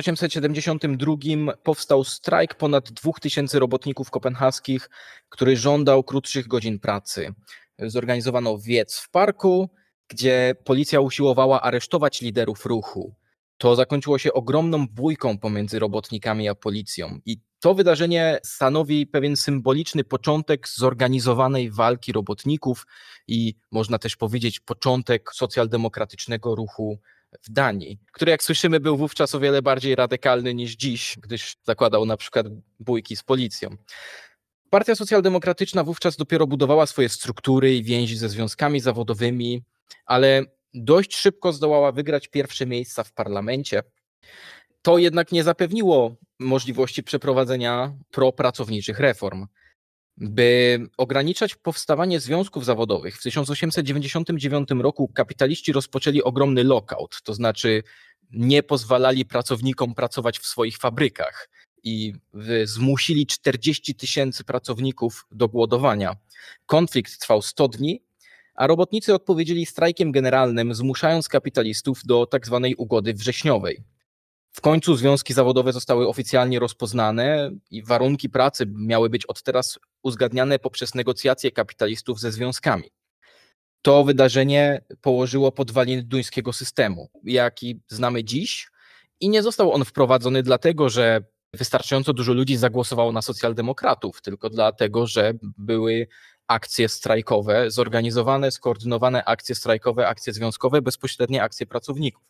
S2: 1872 powstał strajk ponad 2000 robotników kopenhaskich, który żądał krótszych godzin pracy. Zorganizowano wiec w parku, gdzie policja usiłowała aresztować liderów ruchu. To zakończyło się ogromną bójką pomiędzy robotnikami a policją. I to wydarzenie stanowi pewien symboliczny początek zorganizowanej walki robotników i można też powiedzieć początek socjaldemokratycznego ruchu w Danii, który jak słyszymy był wówczas o wiele bardziej radykalny niż dziś, gdyż zakładał na przykład bójki z policją. Partia Socjaldemokratyczna wówczas dopiero budowała swoje struktury i więzi ze związkami zawodowymi, ale dość szybko zdołała wygrać pierwsze miejsca w parlamencie. To jednak nie zapewniło możliwości przeprowadzenia propracowniczych reform. By ograniczać powstawanie związków zawodowych, w 1899 roku kapitaliści rozpoczęli ogromny lockout, to znaczy nie pozwalali pracownikom pracować w swoich fabrykach i zmusili 40 000 pracowników do głodowania. Konflikt trwał 100 dni, a robotnicy odpowiedzieli strajkiem generalnym, zmuszając kapitalistów do tak zwanej ugody wrześniowej. W końcu związki zawodowe zostały oficjalnie rozpoznane i warunki pracy miały być od teraz uzgadniane poprzez negocjacje kapitalistów ze związkami. To wydarzenie położyło podwaliny duńskiego systemu, jaki znamy dziś, i nie został on wprowadzony dlatego, że wystarczająco dużo ludzi zagłosowało na socjaldemokratów, tylko dlatego, że były akcje strajkowe, zorganizowane, skoordynowane akcje strajkowe, akcje związkowe, bezpośrednie akcje pracowników.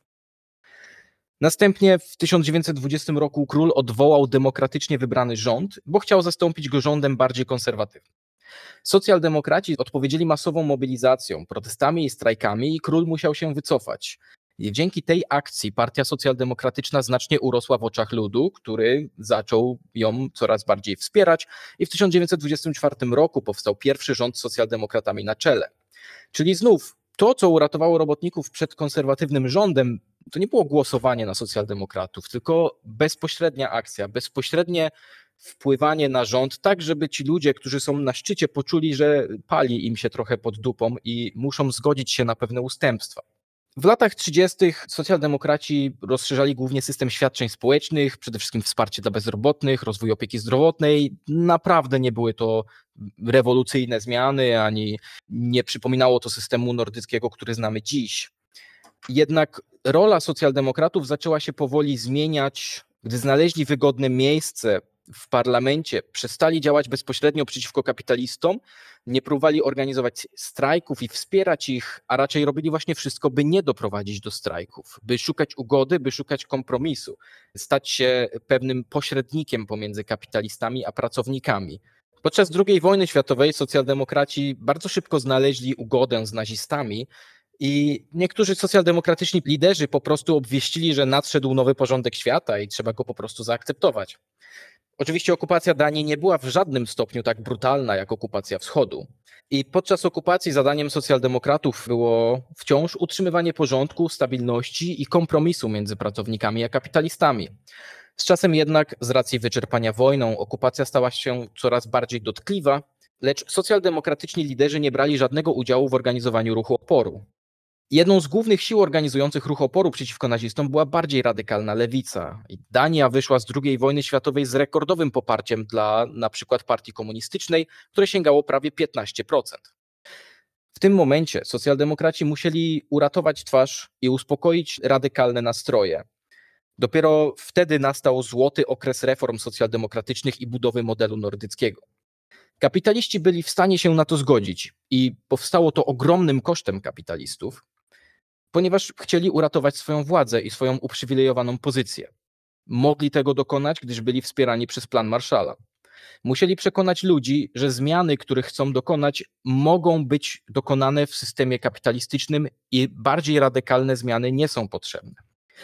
S2: Następnie w 1920 roku król odwołał demokratycznie wybrany rząd, bo chciał zastąpić go rządem bardziej konserwatywnym. Socjaldemokraci odpowiedzieli masową mobilizacją, protestami i strajkami i król musiał się wycofać. I dzięki tej akcji partia socjaldemokratyczna znacznie urosła w oczach ludu, który zaczął ją coraz bardziej wspierać i w 1924 roku powstał pierwszy rząd z socjaldemokratami na czele. Czyli znów to, co uratowało robotników przed konserwatywnym rządem, to nie było głosowanie na socjaldemokratów, tylko bezpośrednia akcja, bezpośrednie wpływanie na rząd, tak żeby ci ludzie, którzy są na szczycie, poczuli, że pali im się trochę pod dupą i muszą zgodzić się na pewne ustępstwa. W latach 30. socjaldemokraci rozszerzali głównie system świadczeń społecznych, przede wszystkim wsparcie dla bezrobotnych, rozwój opieki zdrowotnej. Naprawdę nie były to rewolucyjne zmiany, ani nie przypominało to systemu nordyckiego, który znamy dziś. Jednak rola socjaldemokratów zaczęła się powoli zmieniać, gdy znaleźli wygodne miejsce w parlamencie, przestali działać bezpośrednio przeciwko kapitalistom, nie próbowali organizować strajków i wspierać ich, a raczej robili właśnie wszystko, by nie doprowadzić do strajków, by szukać ugody, by szukać kompromisu, stać się pewnym pośrednikiem pomiędzy kapitalistami a pracownikami. Podczas II wojny światowej socjaldemokraci bardzo szybko znaleźli ugodę z nazistami i niektórzy socjaldemokratyczni liderzy po prostu obwieścili, że nadszedł nowy porządek świata i trzeba go po prostu zaakceptować. Oczywiście okupacja Danii nie była w żadnym stopniu tak brutalna jak okupacja Wschodu. I podczas okupacji zadaniem socjaldemokratów było wciąż utrzymywanie porządku, stabilności i kompromisu między pracownikami a kapitalistami. Z czasem jednak, z racji wyczerpania wojną, okupacja stała się coraz bardziej dotkliwa, lecz socjaldemokratyczni liderzy nie brali żadnego udziału w organizowaniu ruchu oporu. Jedną z głównych sił organizujących ruch oporu przeciwko nazistom była bardziej radykalna lewica. I Dania wyszła z II wojny światowej z rekordowym poparciem dla na przykład partii komunistycznej, które sięgało prawie 15%. W tym momencie socjaldemokraci musieli uratować twarz i uspokoić radykalne nastroje. Dopiero wtedy nastał złoty okres reform socjaldemokratycznych i budowy modelu nordyckiego. Kapitaliści byli w stanie się na to zgodzić i powstało to ogromnym kosztem kapitalistów, ponieważ chcieli uratować swoją władzę i swoją uprzywilejowaną pozycję. Mogli tego dokonać, gdyż byli wspierani przez plan Marshalla. Musieli przekonać ludzi, że zmiany, których chcą dokonać, mogą być dokonane w systemie kapitalistycznym i bardziej radykalne zmiany nie są potrzebne.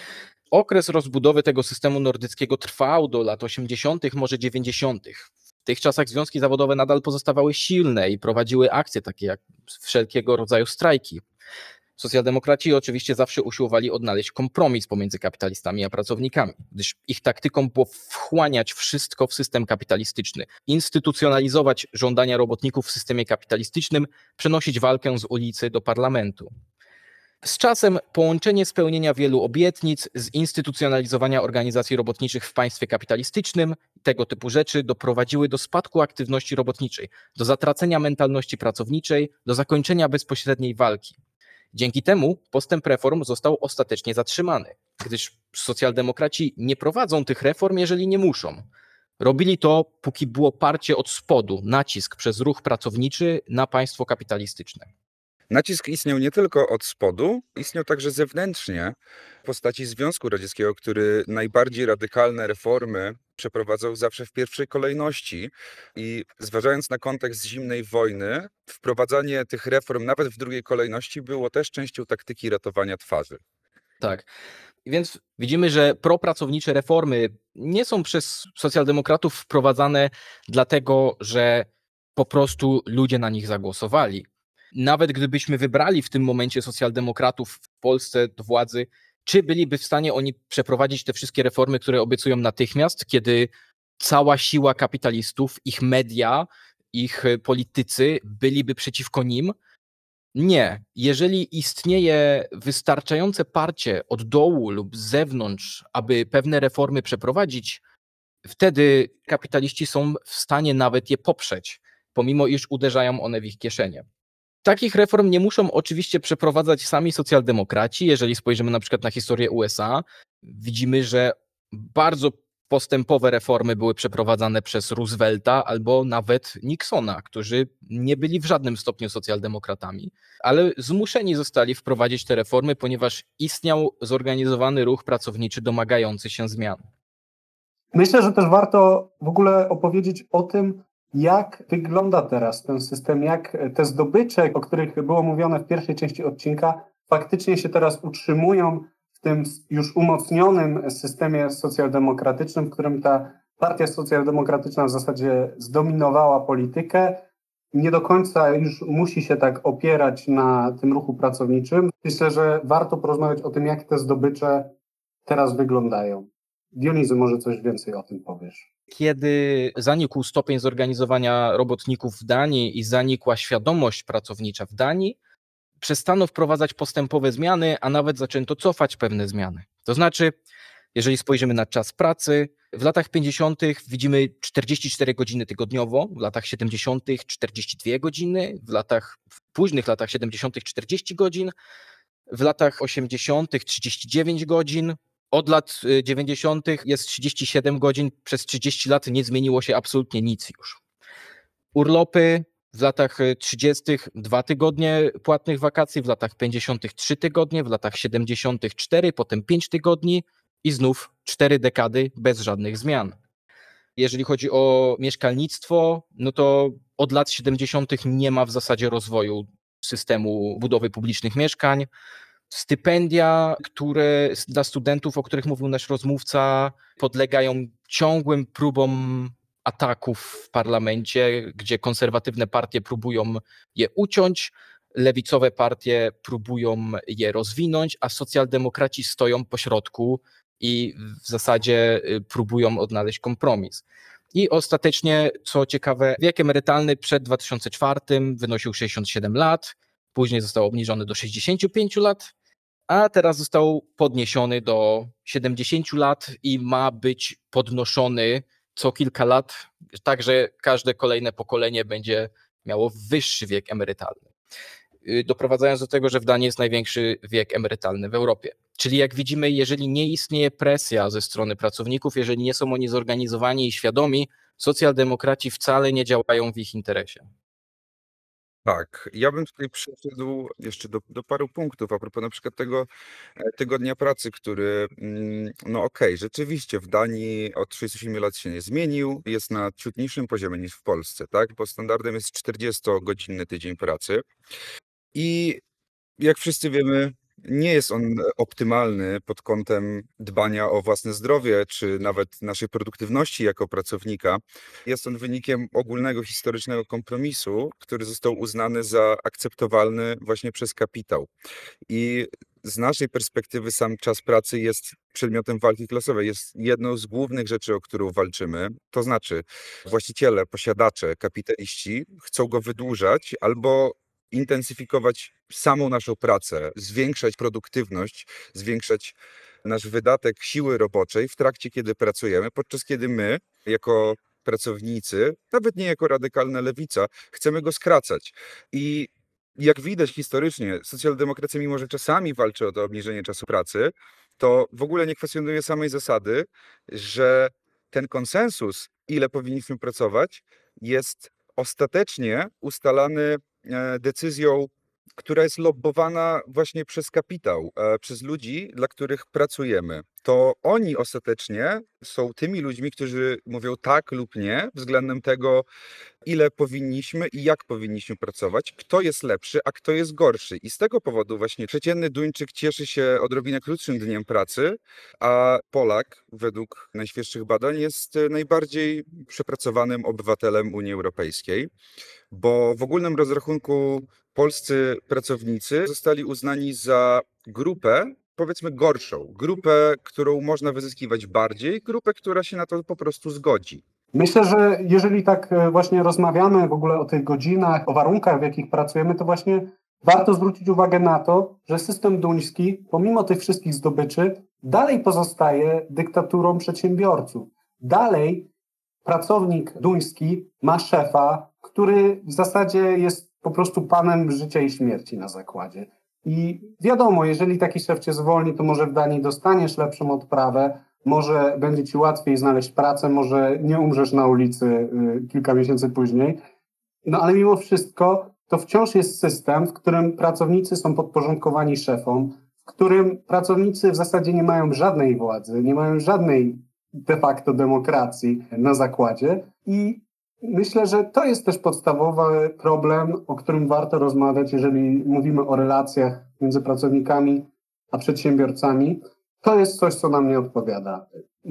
S2: Okres rozbudowy tego systemu nordyckiego trwał do lat 80., może 90. W tych czasach związki zawodowe nadal pozostawały silne i prowadziły akcje takie jak wszelkiego rodzaju strajki. Socjaldemokraci oczywiście zawsze usiłowali odnaleźć kompromis pomiędzy kapitalistami a pracownikami, gdyż ich taktyką było wchłaniać wszystko w system kapitalistyczny, instytucjonalizować żądania robotników w systemie kapitalistycznym, przenosić walkę z ulicy do parlamentu. Z czasem połączenie spełnienia wielu obietnic, zinstytucjonalizowania organizacji robotniczych w państwie kapitalistycznym, tego typu rzeczy doprowadziły do spadku aktywności robotniczej, do zatracenia mentalności pracowniczej, do zakończenia bezpośredniej walki. Dzięki temu postęp reform został ostatecznie zatrzymany, gdyż socjaldemokraci nie prowadzą tych reform, jeżeli nie muszą. Robili to, póki było parcie od spodu, nacisk przez ruch pracowniczy na państwo kapitalistyczne.
S5: Nacisk istniał nie tylko od spodu, istniał także zewnętrznie w postaci Związku Radzieckiego, który najbardziej radykalne reformy przeprowadzał zawsze w pierwszej kolejności i zważając na kontekst zimnej wojny, wprowadzanie tych reform nawet w drugiej kolejności było też częścią taktyki ratowania twarzy.
S2: Tak. Więc widzimy, że propracownicze reformy nie są przez socjaldemokratów wprowadzane dlatego, że po prostu ludzie na nich zagłosowali. Nawet gdybyśmy wybrali w tym momencie socjaldemokratów w Polsce do władzy, czy byliby w stanie oni przeprowadzić te wszystkie reformy, które obiecują natychmiast, kiedy cała siła kapitalistów, ich media, ich politycy byliby przeciwko nim? Nie. Jeżeli istnieje wystarczające parcie od dołu lub z zewnątrz, aby pewne reformy przeprowadzić, wtedy kapitaliści są w stanie nawet je poprzeć, pomimo iż uderzają one w ich kieszenie. Takich reform nie muszą oczywiście przeprowadzać sami socjaldemokraci. Jeżeli spojrzymy na przykład na historię USA, widzimy, że bardzo postępowe reformy były przeprowadzane przez Roosevelta albo nawet Nixona, którzy nie byli w żadnym stopniu socjaldemokratami, ale zmuszeni zostali wprowadzić te reformy, ponieważ istniał zorganizowany ruch pracowniczy domagający się zmian.
S4: Myślę, że też warto w ogóle opowiedzieć o tym, jak wygląda teraz ten system, jak te zdobycze, o których było mówione w pierwszej części odcinka, faktycznie się teraz utrzymują w tym już umocnionym systemie socjaldemokratycznym, w którym ta partia socjaldemokratyczna w zasadzie zdominowała politykę. Nie do końca już musi się tak opierać na tym ruchu pracowniczym. Myślę, że warto porozmawiać o tym, jak te zdobycze teraz wyglądają. Dionizy, może coś więcej o tym powiesz?
S2: Kiedy zanikł stopień zorganizowania robotników w Danii i zanikła świadomość pracownicza w Danii, przestano wprowadzać postępowe zmiany, a nawet zaczęto cofać pewne zmiany. To znaczy, jeżeli spojrzymy na czas pracy, w latach 50. widzimy 44 godziny tygodniowo, w latach 70. 42 godziny, w późnych latach 70. 40 godzin, w latach 80. 39 godzin, od lat 90. jest 37 godzin, przez 30 lat nie zmieniło się absolutnie nic już. Urlopy w latach 30. 2 tygodnie płatnych wakacji, w latach 50. 3 tygodnie, w latach 70. 4, potem 5 tygodni i znów 4 dekady bez żadnych zmian. Jeżeli chodzi o mieszkalnictwo, no to od lat 70. nie ma w zasadzie rozwoju systemu budowy publicznych mieszkań. Stypendia, które dla studentów, o których mówił nasz rozmówca, podlegają ciągłym próbom ataków w parlamencie, gdzie konserwatywne partie próbują je uciąć, lewicowe partie próbują je rozwinąć, a socjaldemokraci stoją pośrodku i w zasadzie próbują odnaleźć kompromis. I ostatecznie, co ciekawe, wiek emerytalny przed 2004 wynosił 67 lat, później został obniżony do 65 lat, a teraz został podniesiony do 70 lat i ma być podnoszony co kilka lat, tak że każde kolejne pokolenie będzie miało wyższy wiek emerytalny. Doprowadzając do tego, że w Danii jest największy wiek emerytalny w Europie. Czyli jak widzimy, jeżeli nie istnieje presja ze strony pracowników, jeżeli nie są oni zorganizowani i świadomi, socjaldemokraci wcale nie działają w ich interesie.
S5: Tak, ja bym tutaj przeszedł jeszcze do paru punktów a propos na przykład tego tygodnia pracy, który, no okej, rzeczywiście w Danii od 37 lat się nie zmienił, jest na ciut niższym poziomie niż w Polsce, tak? Bo standardem jest 40-godzinny tydzień pracy. I jak wszyscy wiemy, nie jest on optymalny pod kątem dbania o własne zdrowie, czy nawet naszej produktywności jako pracownika. Jest on wynikiem ogólnego historycznego kompromisu, który został uznany za akceptowalny właśnie przez kapitał. I z naszej perspektywy sam czas pracy jest przedmiotem walki klasowej, jest jedną z głównych rzeczy, o którą walczymy. To znaczy właściciele, posiadacze, kapitaliści chcą go wydłużać albo intensyfikować samą naszą pracę, zwiększać produktywność, zwiększać nasz wydatek siły roboczej w trakcie, kiedy pracujemy, podczas kiedy my, jako pracownicy, nawet nie jako radykalna lewica, chcemy go skracać. I jak widać historycznie, socjaldemokracja, mimo że czasami walczy o to obniżenie czasu pracy, to w ogóle nie kwestionuje samej zasady, że ten konsensus, ile powinniśmy pracować, jest ostatecznie ustalany decyzją, która jest lobbowana właśnie przez kapitał, przez ludzi, dla których pracujemy. To oni ostatecznie są tymi ludźmi, którzy mówią tak lub nie względem tego, ile powinniśmy i jak powinniśmy pracować, kto jest lepszy, a kto jest gorszy. I z tego powodu właśnie przeciętny Duńczyk cieszy się odrobinę krótszym dniem pracy, a Polak według najświeższych badań jest najbardziej przepracowanym obywatelem Unii Europejskiej, bo w ogólnym rozrachunku polscy pracownicy zostali uznani za grupę, powiedzmy gorszą, grupę, którą można wyzyskiwać bardziej, grupę, która się na to po prostu zgodzi.
S4: Myślę, że jeżeli tak właśnie rozmawiamy w ogóle o tych godzinach, o warunkach, w jakich pracujemy, to właśnie Warto zwrócić uwagę na to, że system duński, pomimo tych wszystkich zdobyczy, dalej pozostaje dyktaturą przedsiębiorców. Dalej pracownik duński ma szefa, który w zasadzie jest po prostu panem życia i śmierci na zakładzie. I wiadomo, jeżeli taki szef cię zwolni, to może w Danii dostaniesz lepszą odprawę, może będzie ci łatwiej znaleźć pracę, może nie umrzesz na ulicy kilka miesięcy później. No ale mimo wszystko to wciąż jest system, w którym pracownicy są podporządkowani szefom, w którym pracownicy w zasadzie nie mają żadnej władzy, nie mają żadnej de facto demokracji na zakładzie i myślę, że to jest też podstawowy problem, o którym warto rozmawiać, jeżeli mówimy o relacjach między pracownikami a przedsiębiorcami. To jest coś, co nam nie odpowiada.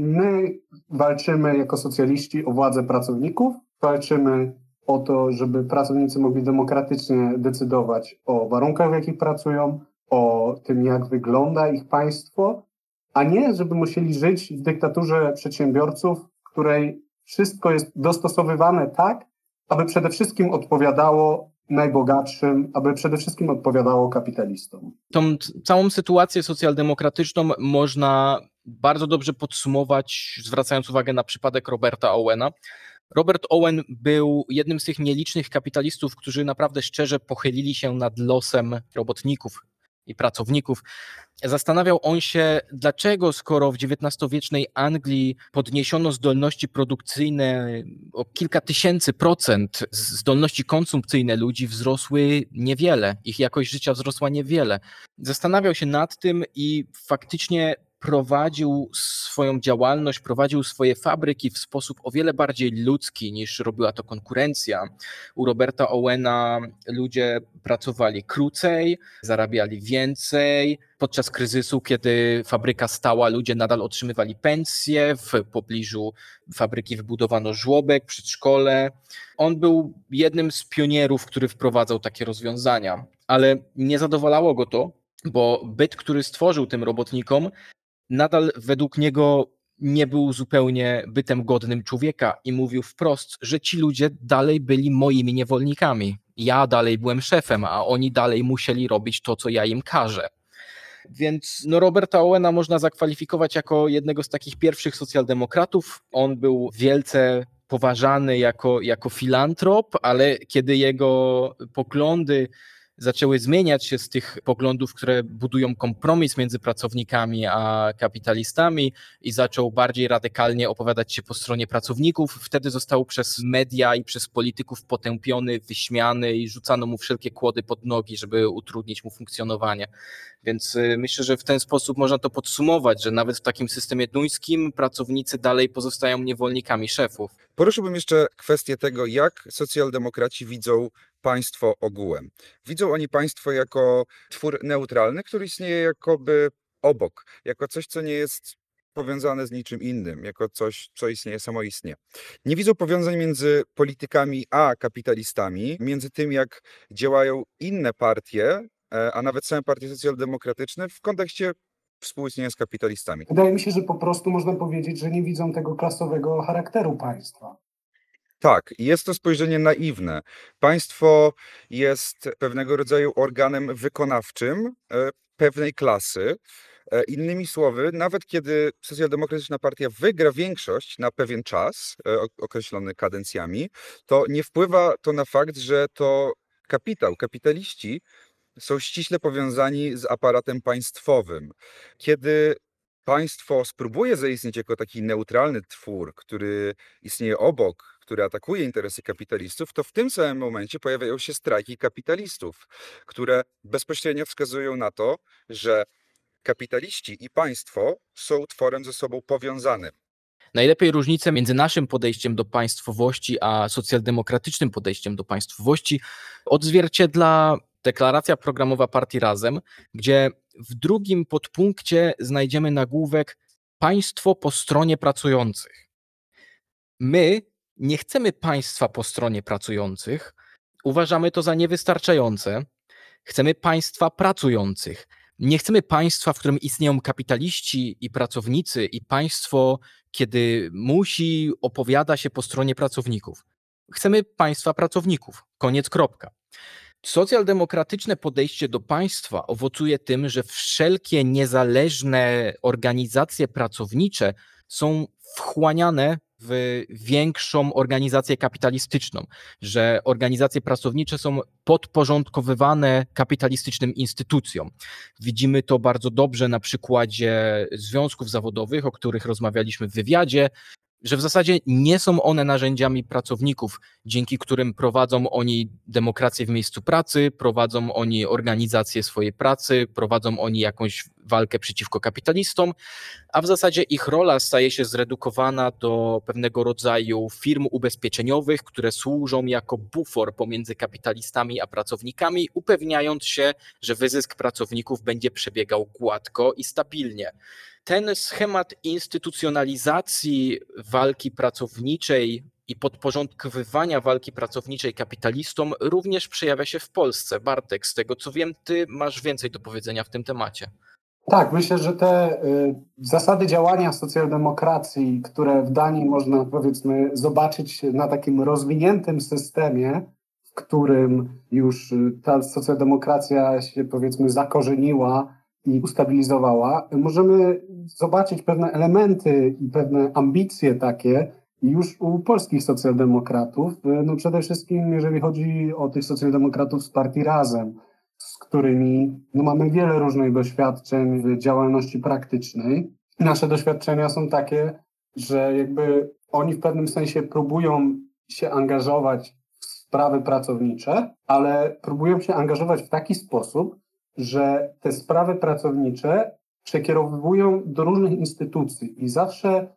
S4: My walczymy jako socjaliści o władzę pracowników, walczymy o to, żeby pracownicy mogli demokratycznie decydować o warunkach, w jakich pracują, o tym, jak wygląda ich państwo, a nie, żeby musieli żyć w dyktaturze przedsiębiorców, w której wszystko jest dostosowywane tak, aby przede wszystkim odpowiadało najbogatszym, aby przede wszystkim odpowiadało kapitalistom.
S2: Tą całą sytuację socjaldemokratyczną można bardzo dobrze podsumować, zwracając uwagę na przypadek Roberta Owena. Robert Owen był jednym z tych nielicznych kapitalistów, którzy naprawdę szczerze pochylili się nad losem robotników i pracowników. Zastanawiał on się, dlaczego skoro w XIX-wiecznej Anglii podniesiono zdolności produkcyjne o kilka tysięcy procent, zdolności konsumpcyjne ludzi wzrosły niewiele, ich jakość życia wzrosła niewiele. Zastanawiał się nad tym i faktycznie prowadził swoją działalność, prowadził swoje fabryki w sposób o wiele bardziej ludzki niż robiła to konkurencja. U Roberta Owena ludzie pracowali krócej, zarabiali więcej. Podczas kryzysu, kiedy fabryka stała, ludzie nadal otrzymywali pensje. W pobliżu fabryki wybudowano żłobek, przedszkole. On był jednym z pionierów, który wprowadzał takie rozwiązania, ale nie zadowalało go to, bo byt, który stworzył tym robotnikom, nadal według niego nie był zupełnie bytem godnym człowieka i mówił wprost, że ci ludzie dalej byli moimi niewolnikami. Ja dalej byłem szefem, a oni dalej musieli robić to, co ja im każę. Więc Roberta Owena można zakwalifikować jako jednego z takich pierwszych socjaldemokratów. On był wielce poważany jako filantrop, ale kiedy jego poglądy zaczęły zmieniać się z tych poglądów, które budują kompromis między pracownikami a kapitalistami i zaczął bardziej radykalnie opowiadać się po stronie pracowników. Wtedy został przez media i przez polityków potępiony, wyśmiany i rzucano mu wszelkie kłody pod nogi, żeby utrudnić mu funkcjonowanie. Więc myślę, że w ten sposób można to podsumować, że nawet w takim systemie duńskim pracownicy dalej pozostają niewolnikami szefów.
S5: Poruszyłbym jeszcze kwestię tego, jak socjaldemokraci widzą państwo ogółem. Widzą oni państwo jako twór neutralny, który istnieje jakoby obok, jako coś, co nie jest powiązane z niczym innym, jako coś, co istnieje samoistnie. Nie widzą powiązań między politykami a kapitalistami, między tym, jak działają inne partie, a nawet same partie socjaldemokratyczne w kontekście współistnienia z kapitalistami.
S4: Wydaje mi się, że po prostu można powiedzieć, że nie widzą tego klasowego charakteru państwa.
S5: Tak, jest to spojrzenie naiwne. Państwo jest pewnego rodzaju organem wykonawczym pewnej klasy. Innymi słowy, nawet kiedy socjaldemokratyczna partia wygra większość na pewien czas, określony kadencjami, to nie wpływa to na fakt, że to kapitaliści są ściśle powiązani z aparatem państwowym. Kiedy państwo spróbuje zaistnieć jako taki neutralny twór, który istnieje obok, który atakuje interesy kapitalistów, to w tym samym momencie pojawiają się strajki kapitalistów, które bezpośrednio wskazują na to, że kapitaliści i państwo są tworem ze sobą powiązanym.
S2: Najlepiej różnicę między naszym podejściem do państwowości a socjaldemokratycznym podejściem do państwowości odzwierciedla deklaracja programowa partii Razem, gdzie w drugim podpunkcie znajdziemy nagłówek państwo po stronie pracujących. My nie chcemy państwa po stronie pracujących, uważamy to za niewystarczające. Chcemy państwa pracujących. Nie chcemy państwa, w którym istnieją kapitaliści i pracownicy i państwo, kiedy musi, opowiada się po stronie pracowników. Chcemy państwa pracowników. Koniec, kropka. Socjaldemokratyczne podejście do państwa owocuje tym, że wszelkie niezależne organizacje pracownicze są wchłaniane w większą organizację kapitalistyczną, że organizacje pracownicze są podporządkowywane kapitalistycznym instytucjom. Widzimy to bardzo dobrze na przykładzie związków zawodowych, o których rozmawialiśmy w wywiadzie, że w zasadzie nie są one narzędziami pracowników, dzięki którym prowadzą oni demokrację w miejscu pracy, prowadzą oni organizację swojej pracy, prowadzą oni jakąś walkę przeciwko kapitalistom, a w zasadzie ich rola staje się zredukowana do pewnego rodzaju firm ubezpieczeniowych, które służą jako bufor pomiędzy kapitalistami a pracownikami, upewniając się, że wyzysk pracowników będzie przebiegał gładko i stabilnie. Ten schemat instytucjonalizacji walki pracowniczej i podporządkowywania walki pracowniczej kapitalistom również przejawia się w Polsce. Bartek, z tego co wiem, ty masz więcej do powiedzenia w tym temacie.
S4: Tak, myślę, że te zasady działania socjaldemokracji, które w Danii można, powiedzmy, zobaczyć na takim rozwiniętym systemie, w którym już ta socjaldemokracja się, powiedzmy, zakorzeniła i ustabilizowała, możemy zobaczyć pewne elementy i pewne ambicje takie już u polskich socjaldemokratów. No przede wszystkim, jeżeli chodzi o tych socjaldemokratów z partii Razem, z którymi mamy wiele różnych doświadczeń w działalności praktycznej. Nasze doświadczenia są takie, że jakby oni w pewnym sensie próbują się angażować w sprawy pracownicze, ale próbują się angażować w taki sposób, że te sprawy pracownicze przekierowują do różnych instytucji i zawsze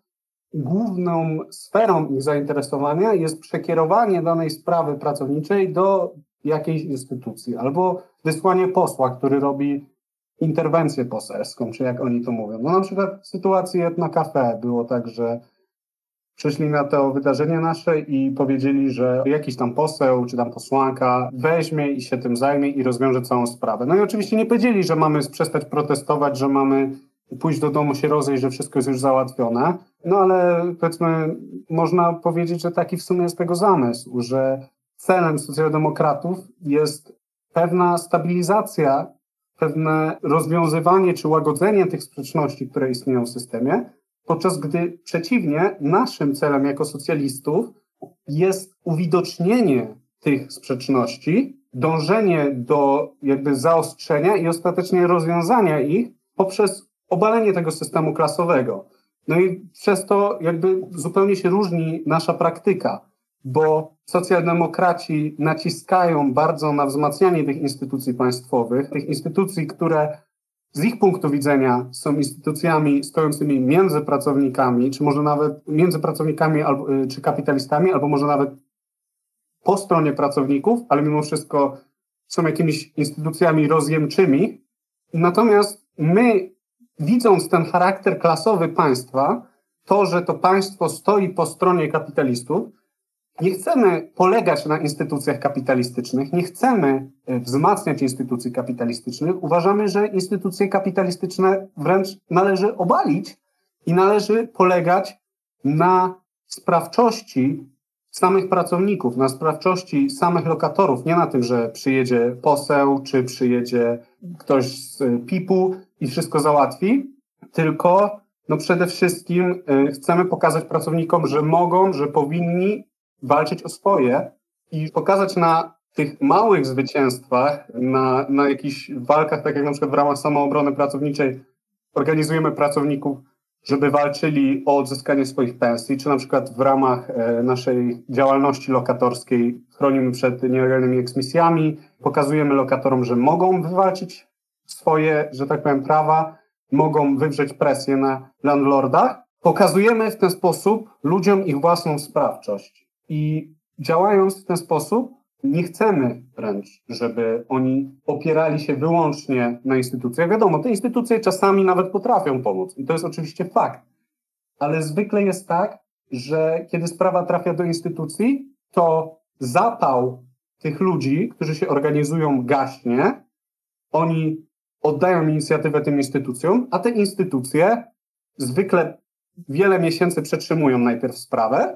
S4: główną sferą ich zainteresowania jest przekierowanie danej sprawy pracowniczej do jakiejś instytucji albo wysłanie posła, który robi interwencję poselską, czy jak oni to mówią. No na przykład w sytuacji Etno Cafe było tak, że przyszli na to wydarzenie nasze i powiedzieli, że jakiś tam poseł czy tam posłanka weźmie i się tym zajmie i rozwiąże całą sprawę. No i oczywiście nie powiedzieli, że mamy przestać protestować, że mamy pójść do domu się rozejść, że wszystko jest już załatwione. No ale powiedzmy, można powiedzieć, że taki w sumie jest tego zamysł, że celem socjaldemokratów jest pewna stabilizacja, pewne rozwiązywanie czy łagodzenie tych sprzeczności, które istnieją w systemie, podczas gdy przeciwnie, naszym celem jako socjalistów jest uwidocznienie tych sprzeczności, dążenie do jakby zaostrzenia i ostatecznie rozwiązania ich poprzez obalenie tego systemu klasowego. No i przez to jakby zupełnie się różni nasza praktyka, bo socjaldemokraci naciskają bardzo na wzmacnianie tych instytucji państwowych, tych instytucji, które z ich punktu widzenia są instytucjami stojącymi między pracownikami, czy może nawet między pracownikami czy kapitalistami, albo może nawet po stronie pracowników, ale mimo wszystko są jakimiś instytucjami rozjemczymi. Natomiast my, widząc ten charakter klasowy państwa, to, że to państwo stoi po stronie kapitalistów, nie chcemy polegać na instytucjach kapitalistycznych, nie chcemy wzmacniać instytucji kapitalistycznych. Uważamy, że instytucje kapitalistyczne wręcz należy obalić i należy polegać na sprawczości samych pracowników, na sprawczości samych lokatorów, nie na tym, że przyjedzie poseł, czy przyjedzie ktoś z PIP-u i wszystko załatwi, tylko przede wszystkim chcemy pokazać pracownikom, że mogą, że powinni walczyć o swoje i pokazać na tych małych zwycięstwach, na jakichś walkach, tak jak na przykład w ramach samoobrony pracowniczej organizujemy pracowników, żeby walczyli o odzyskanie swoich pensji, czy na przykład w ramach naszej działalności lokatorskiej chronimy przed nielegalnymi eksmisjami, pokazujemy lokatorom, że mogą wywalczyć swoje, że tak powiem, prawa, mogą wywrzeć presję na landlordach. Pokazujemy w ten sposób ludziom ich własną sprawczość. I działając w ten sposób, nie chcemy wręcz, żeby oni opierali się wyłącznie na instytucjach. Wiadomo, te instytucje czasami nawet potrafią pomóc i to jest oczywiście fakt. Ale zwykle jest tak, że kiedy sprawa trafia do instytucji, to zapał tych ludzi, którzy się organizują, gaśnie. Oni oddają inicjatywę tym instytucjom, a te instytucje zwykle wiele miesięcy przetrzymują najpierw sprawę,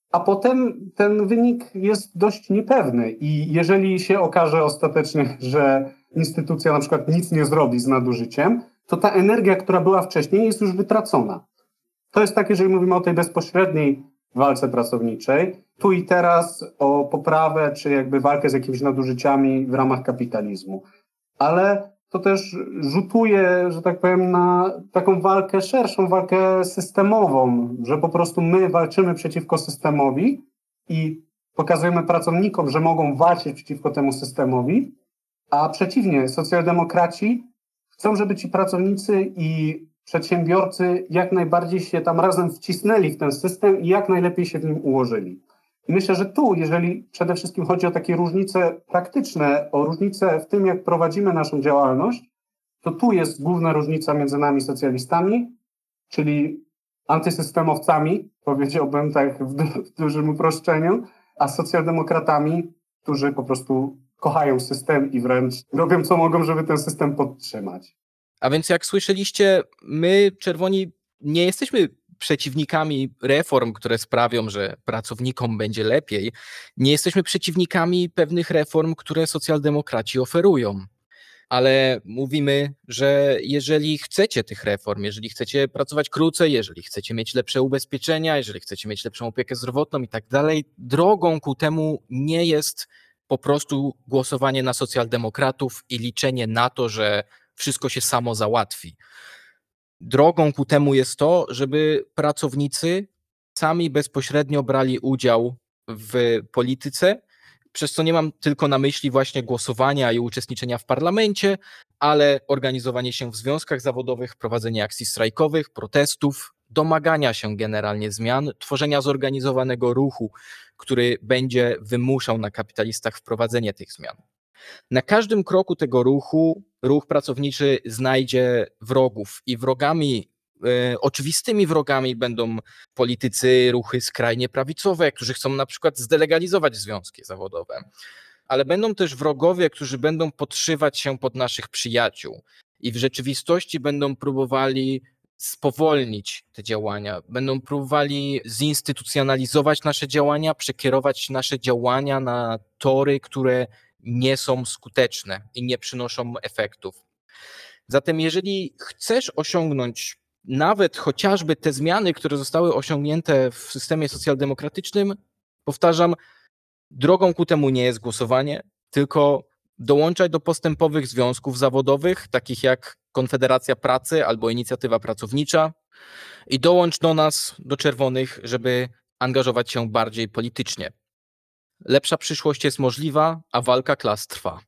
S4: a potem ten wynik jest dość niepewny i jeżeli się okaże ostatecznie, że instytucja na przykład nic nie zrobi z nadużyciem, to ta energia, która była wcześniej, jest już wytracona. To jest tak, jeżeli mówimy o tej bezpośredniej walce pracowniczej, tu i teraz o poprawę, czy jakby walkę z jakimiś nadużyciami w ramach kapitalizmu. Ale to też rzutuje, że tak powiem, na taką walkę szerszą, walkę systemową, że po prostu my walczymy przeciwko systemowi i pokazujemy pracownikom, że mogą walczyć przeciwko temu systemowi, a przeciwnie, socjaldemokraci chcą, żeby ci pracownicy i przedsiębiorcy jak najbardziej się tam razem wcisnęli w ten system i jak najlepiej się w nim ułożyli. I myślę, że tu, jeżeli przede wszystkim chodzi o takie różnice praktyczne, o różnice w tym, jak prowadzimy naszą działalność, to tu jest główna różnica między nami socjalistami, czyli antysystemowcami, powiedziałbym tak w dużym uproszczeniu, a socjaldemokratami, którzy po prostu kochają system i wręcz robią co mogą, żeby ten system podtrzymać.
S2: A więc jak słyszeliście, my, Czerwoni, nie jesteśmy przeciwnikami reform, które sprawią, że pracownikom będzie lepiej. Nie jesteśmy przeciwnikami pewnych reform, które socjaldemokraci oferują. Ale mówimy, że jeżeli chcecie tych reform, jeżeli chcecie pracować krócej, jeżeli chcecie mieć lepsze ubezpieczenia, jeżeli chcecie mieć lepszą opiekę zdrowotną i tak dalej, drogą ku temu nie jest po prostu głosowanie na socjaldemokratów i liczenie na to, że wszystko się samo załatwi. Drogą ku temu jest to, żeby pracownicy sami bezpośrednio brali udział w polityce, przez co nie mam tylko na myśli właśnie głosowania i uczestniczenia w parlamencie, ale organizowanie się w związkach zawodowych, prowadzenie akcji strajkowych, protestów, domagania się generalnie zmian, tworzenia zorganizowanego ruchu, który będzie wymuszał na kapitalistach wprowadzenie tych zmian. Na każdym kroku tego ruchu ruch pracowniczy znajdzie wrogów i wrogami, oczywistymi wrogami będą politycy, ruchy skrajnie prawicowe, którzy chcą na przykład zdelegalizować związki zawodowe, ale będą też wrogowie, którzy będą podszywać się pod naszych przyjaciół i w rzeczywistości będą próbowali spowolnić te działania, będą próbowali zinstytucjonalizować nasze działania, przekierować nasze działania na tory, które nie są skuteczne i nie przynoszą efektów. Zatem jeżeli chcesz osiągnąć nawet chociażby te zmiany, które zostały osiągnięte w systemie socjaldemokratycznym, powtarzam, drogą ku temu nie jest głosowanie, tylko dołączaj do postępowych związków zawodowych, takich jak Konfederacja Pracy albo Inicjatywa Pracownicza i dołącz do nas, do Czerwonych, żeby angażować się bardziej politycznie. Lepsza przyszłość jest możliwa, a walka klas trwa.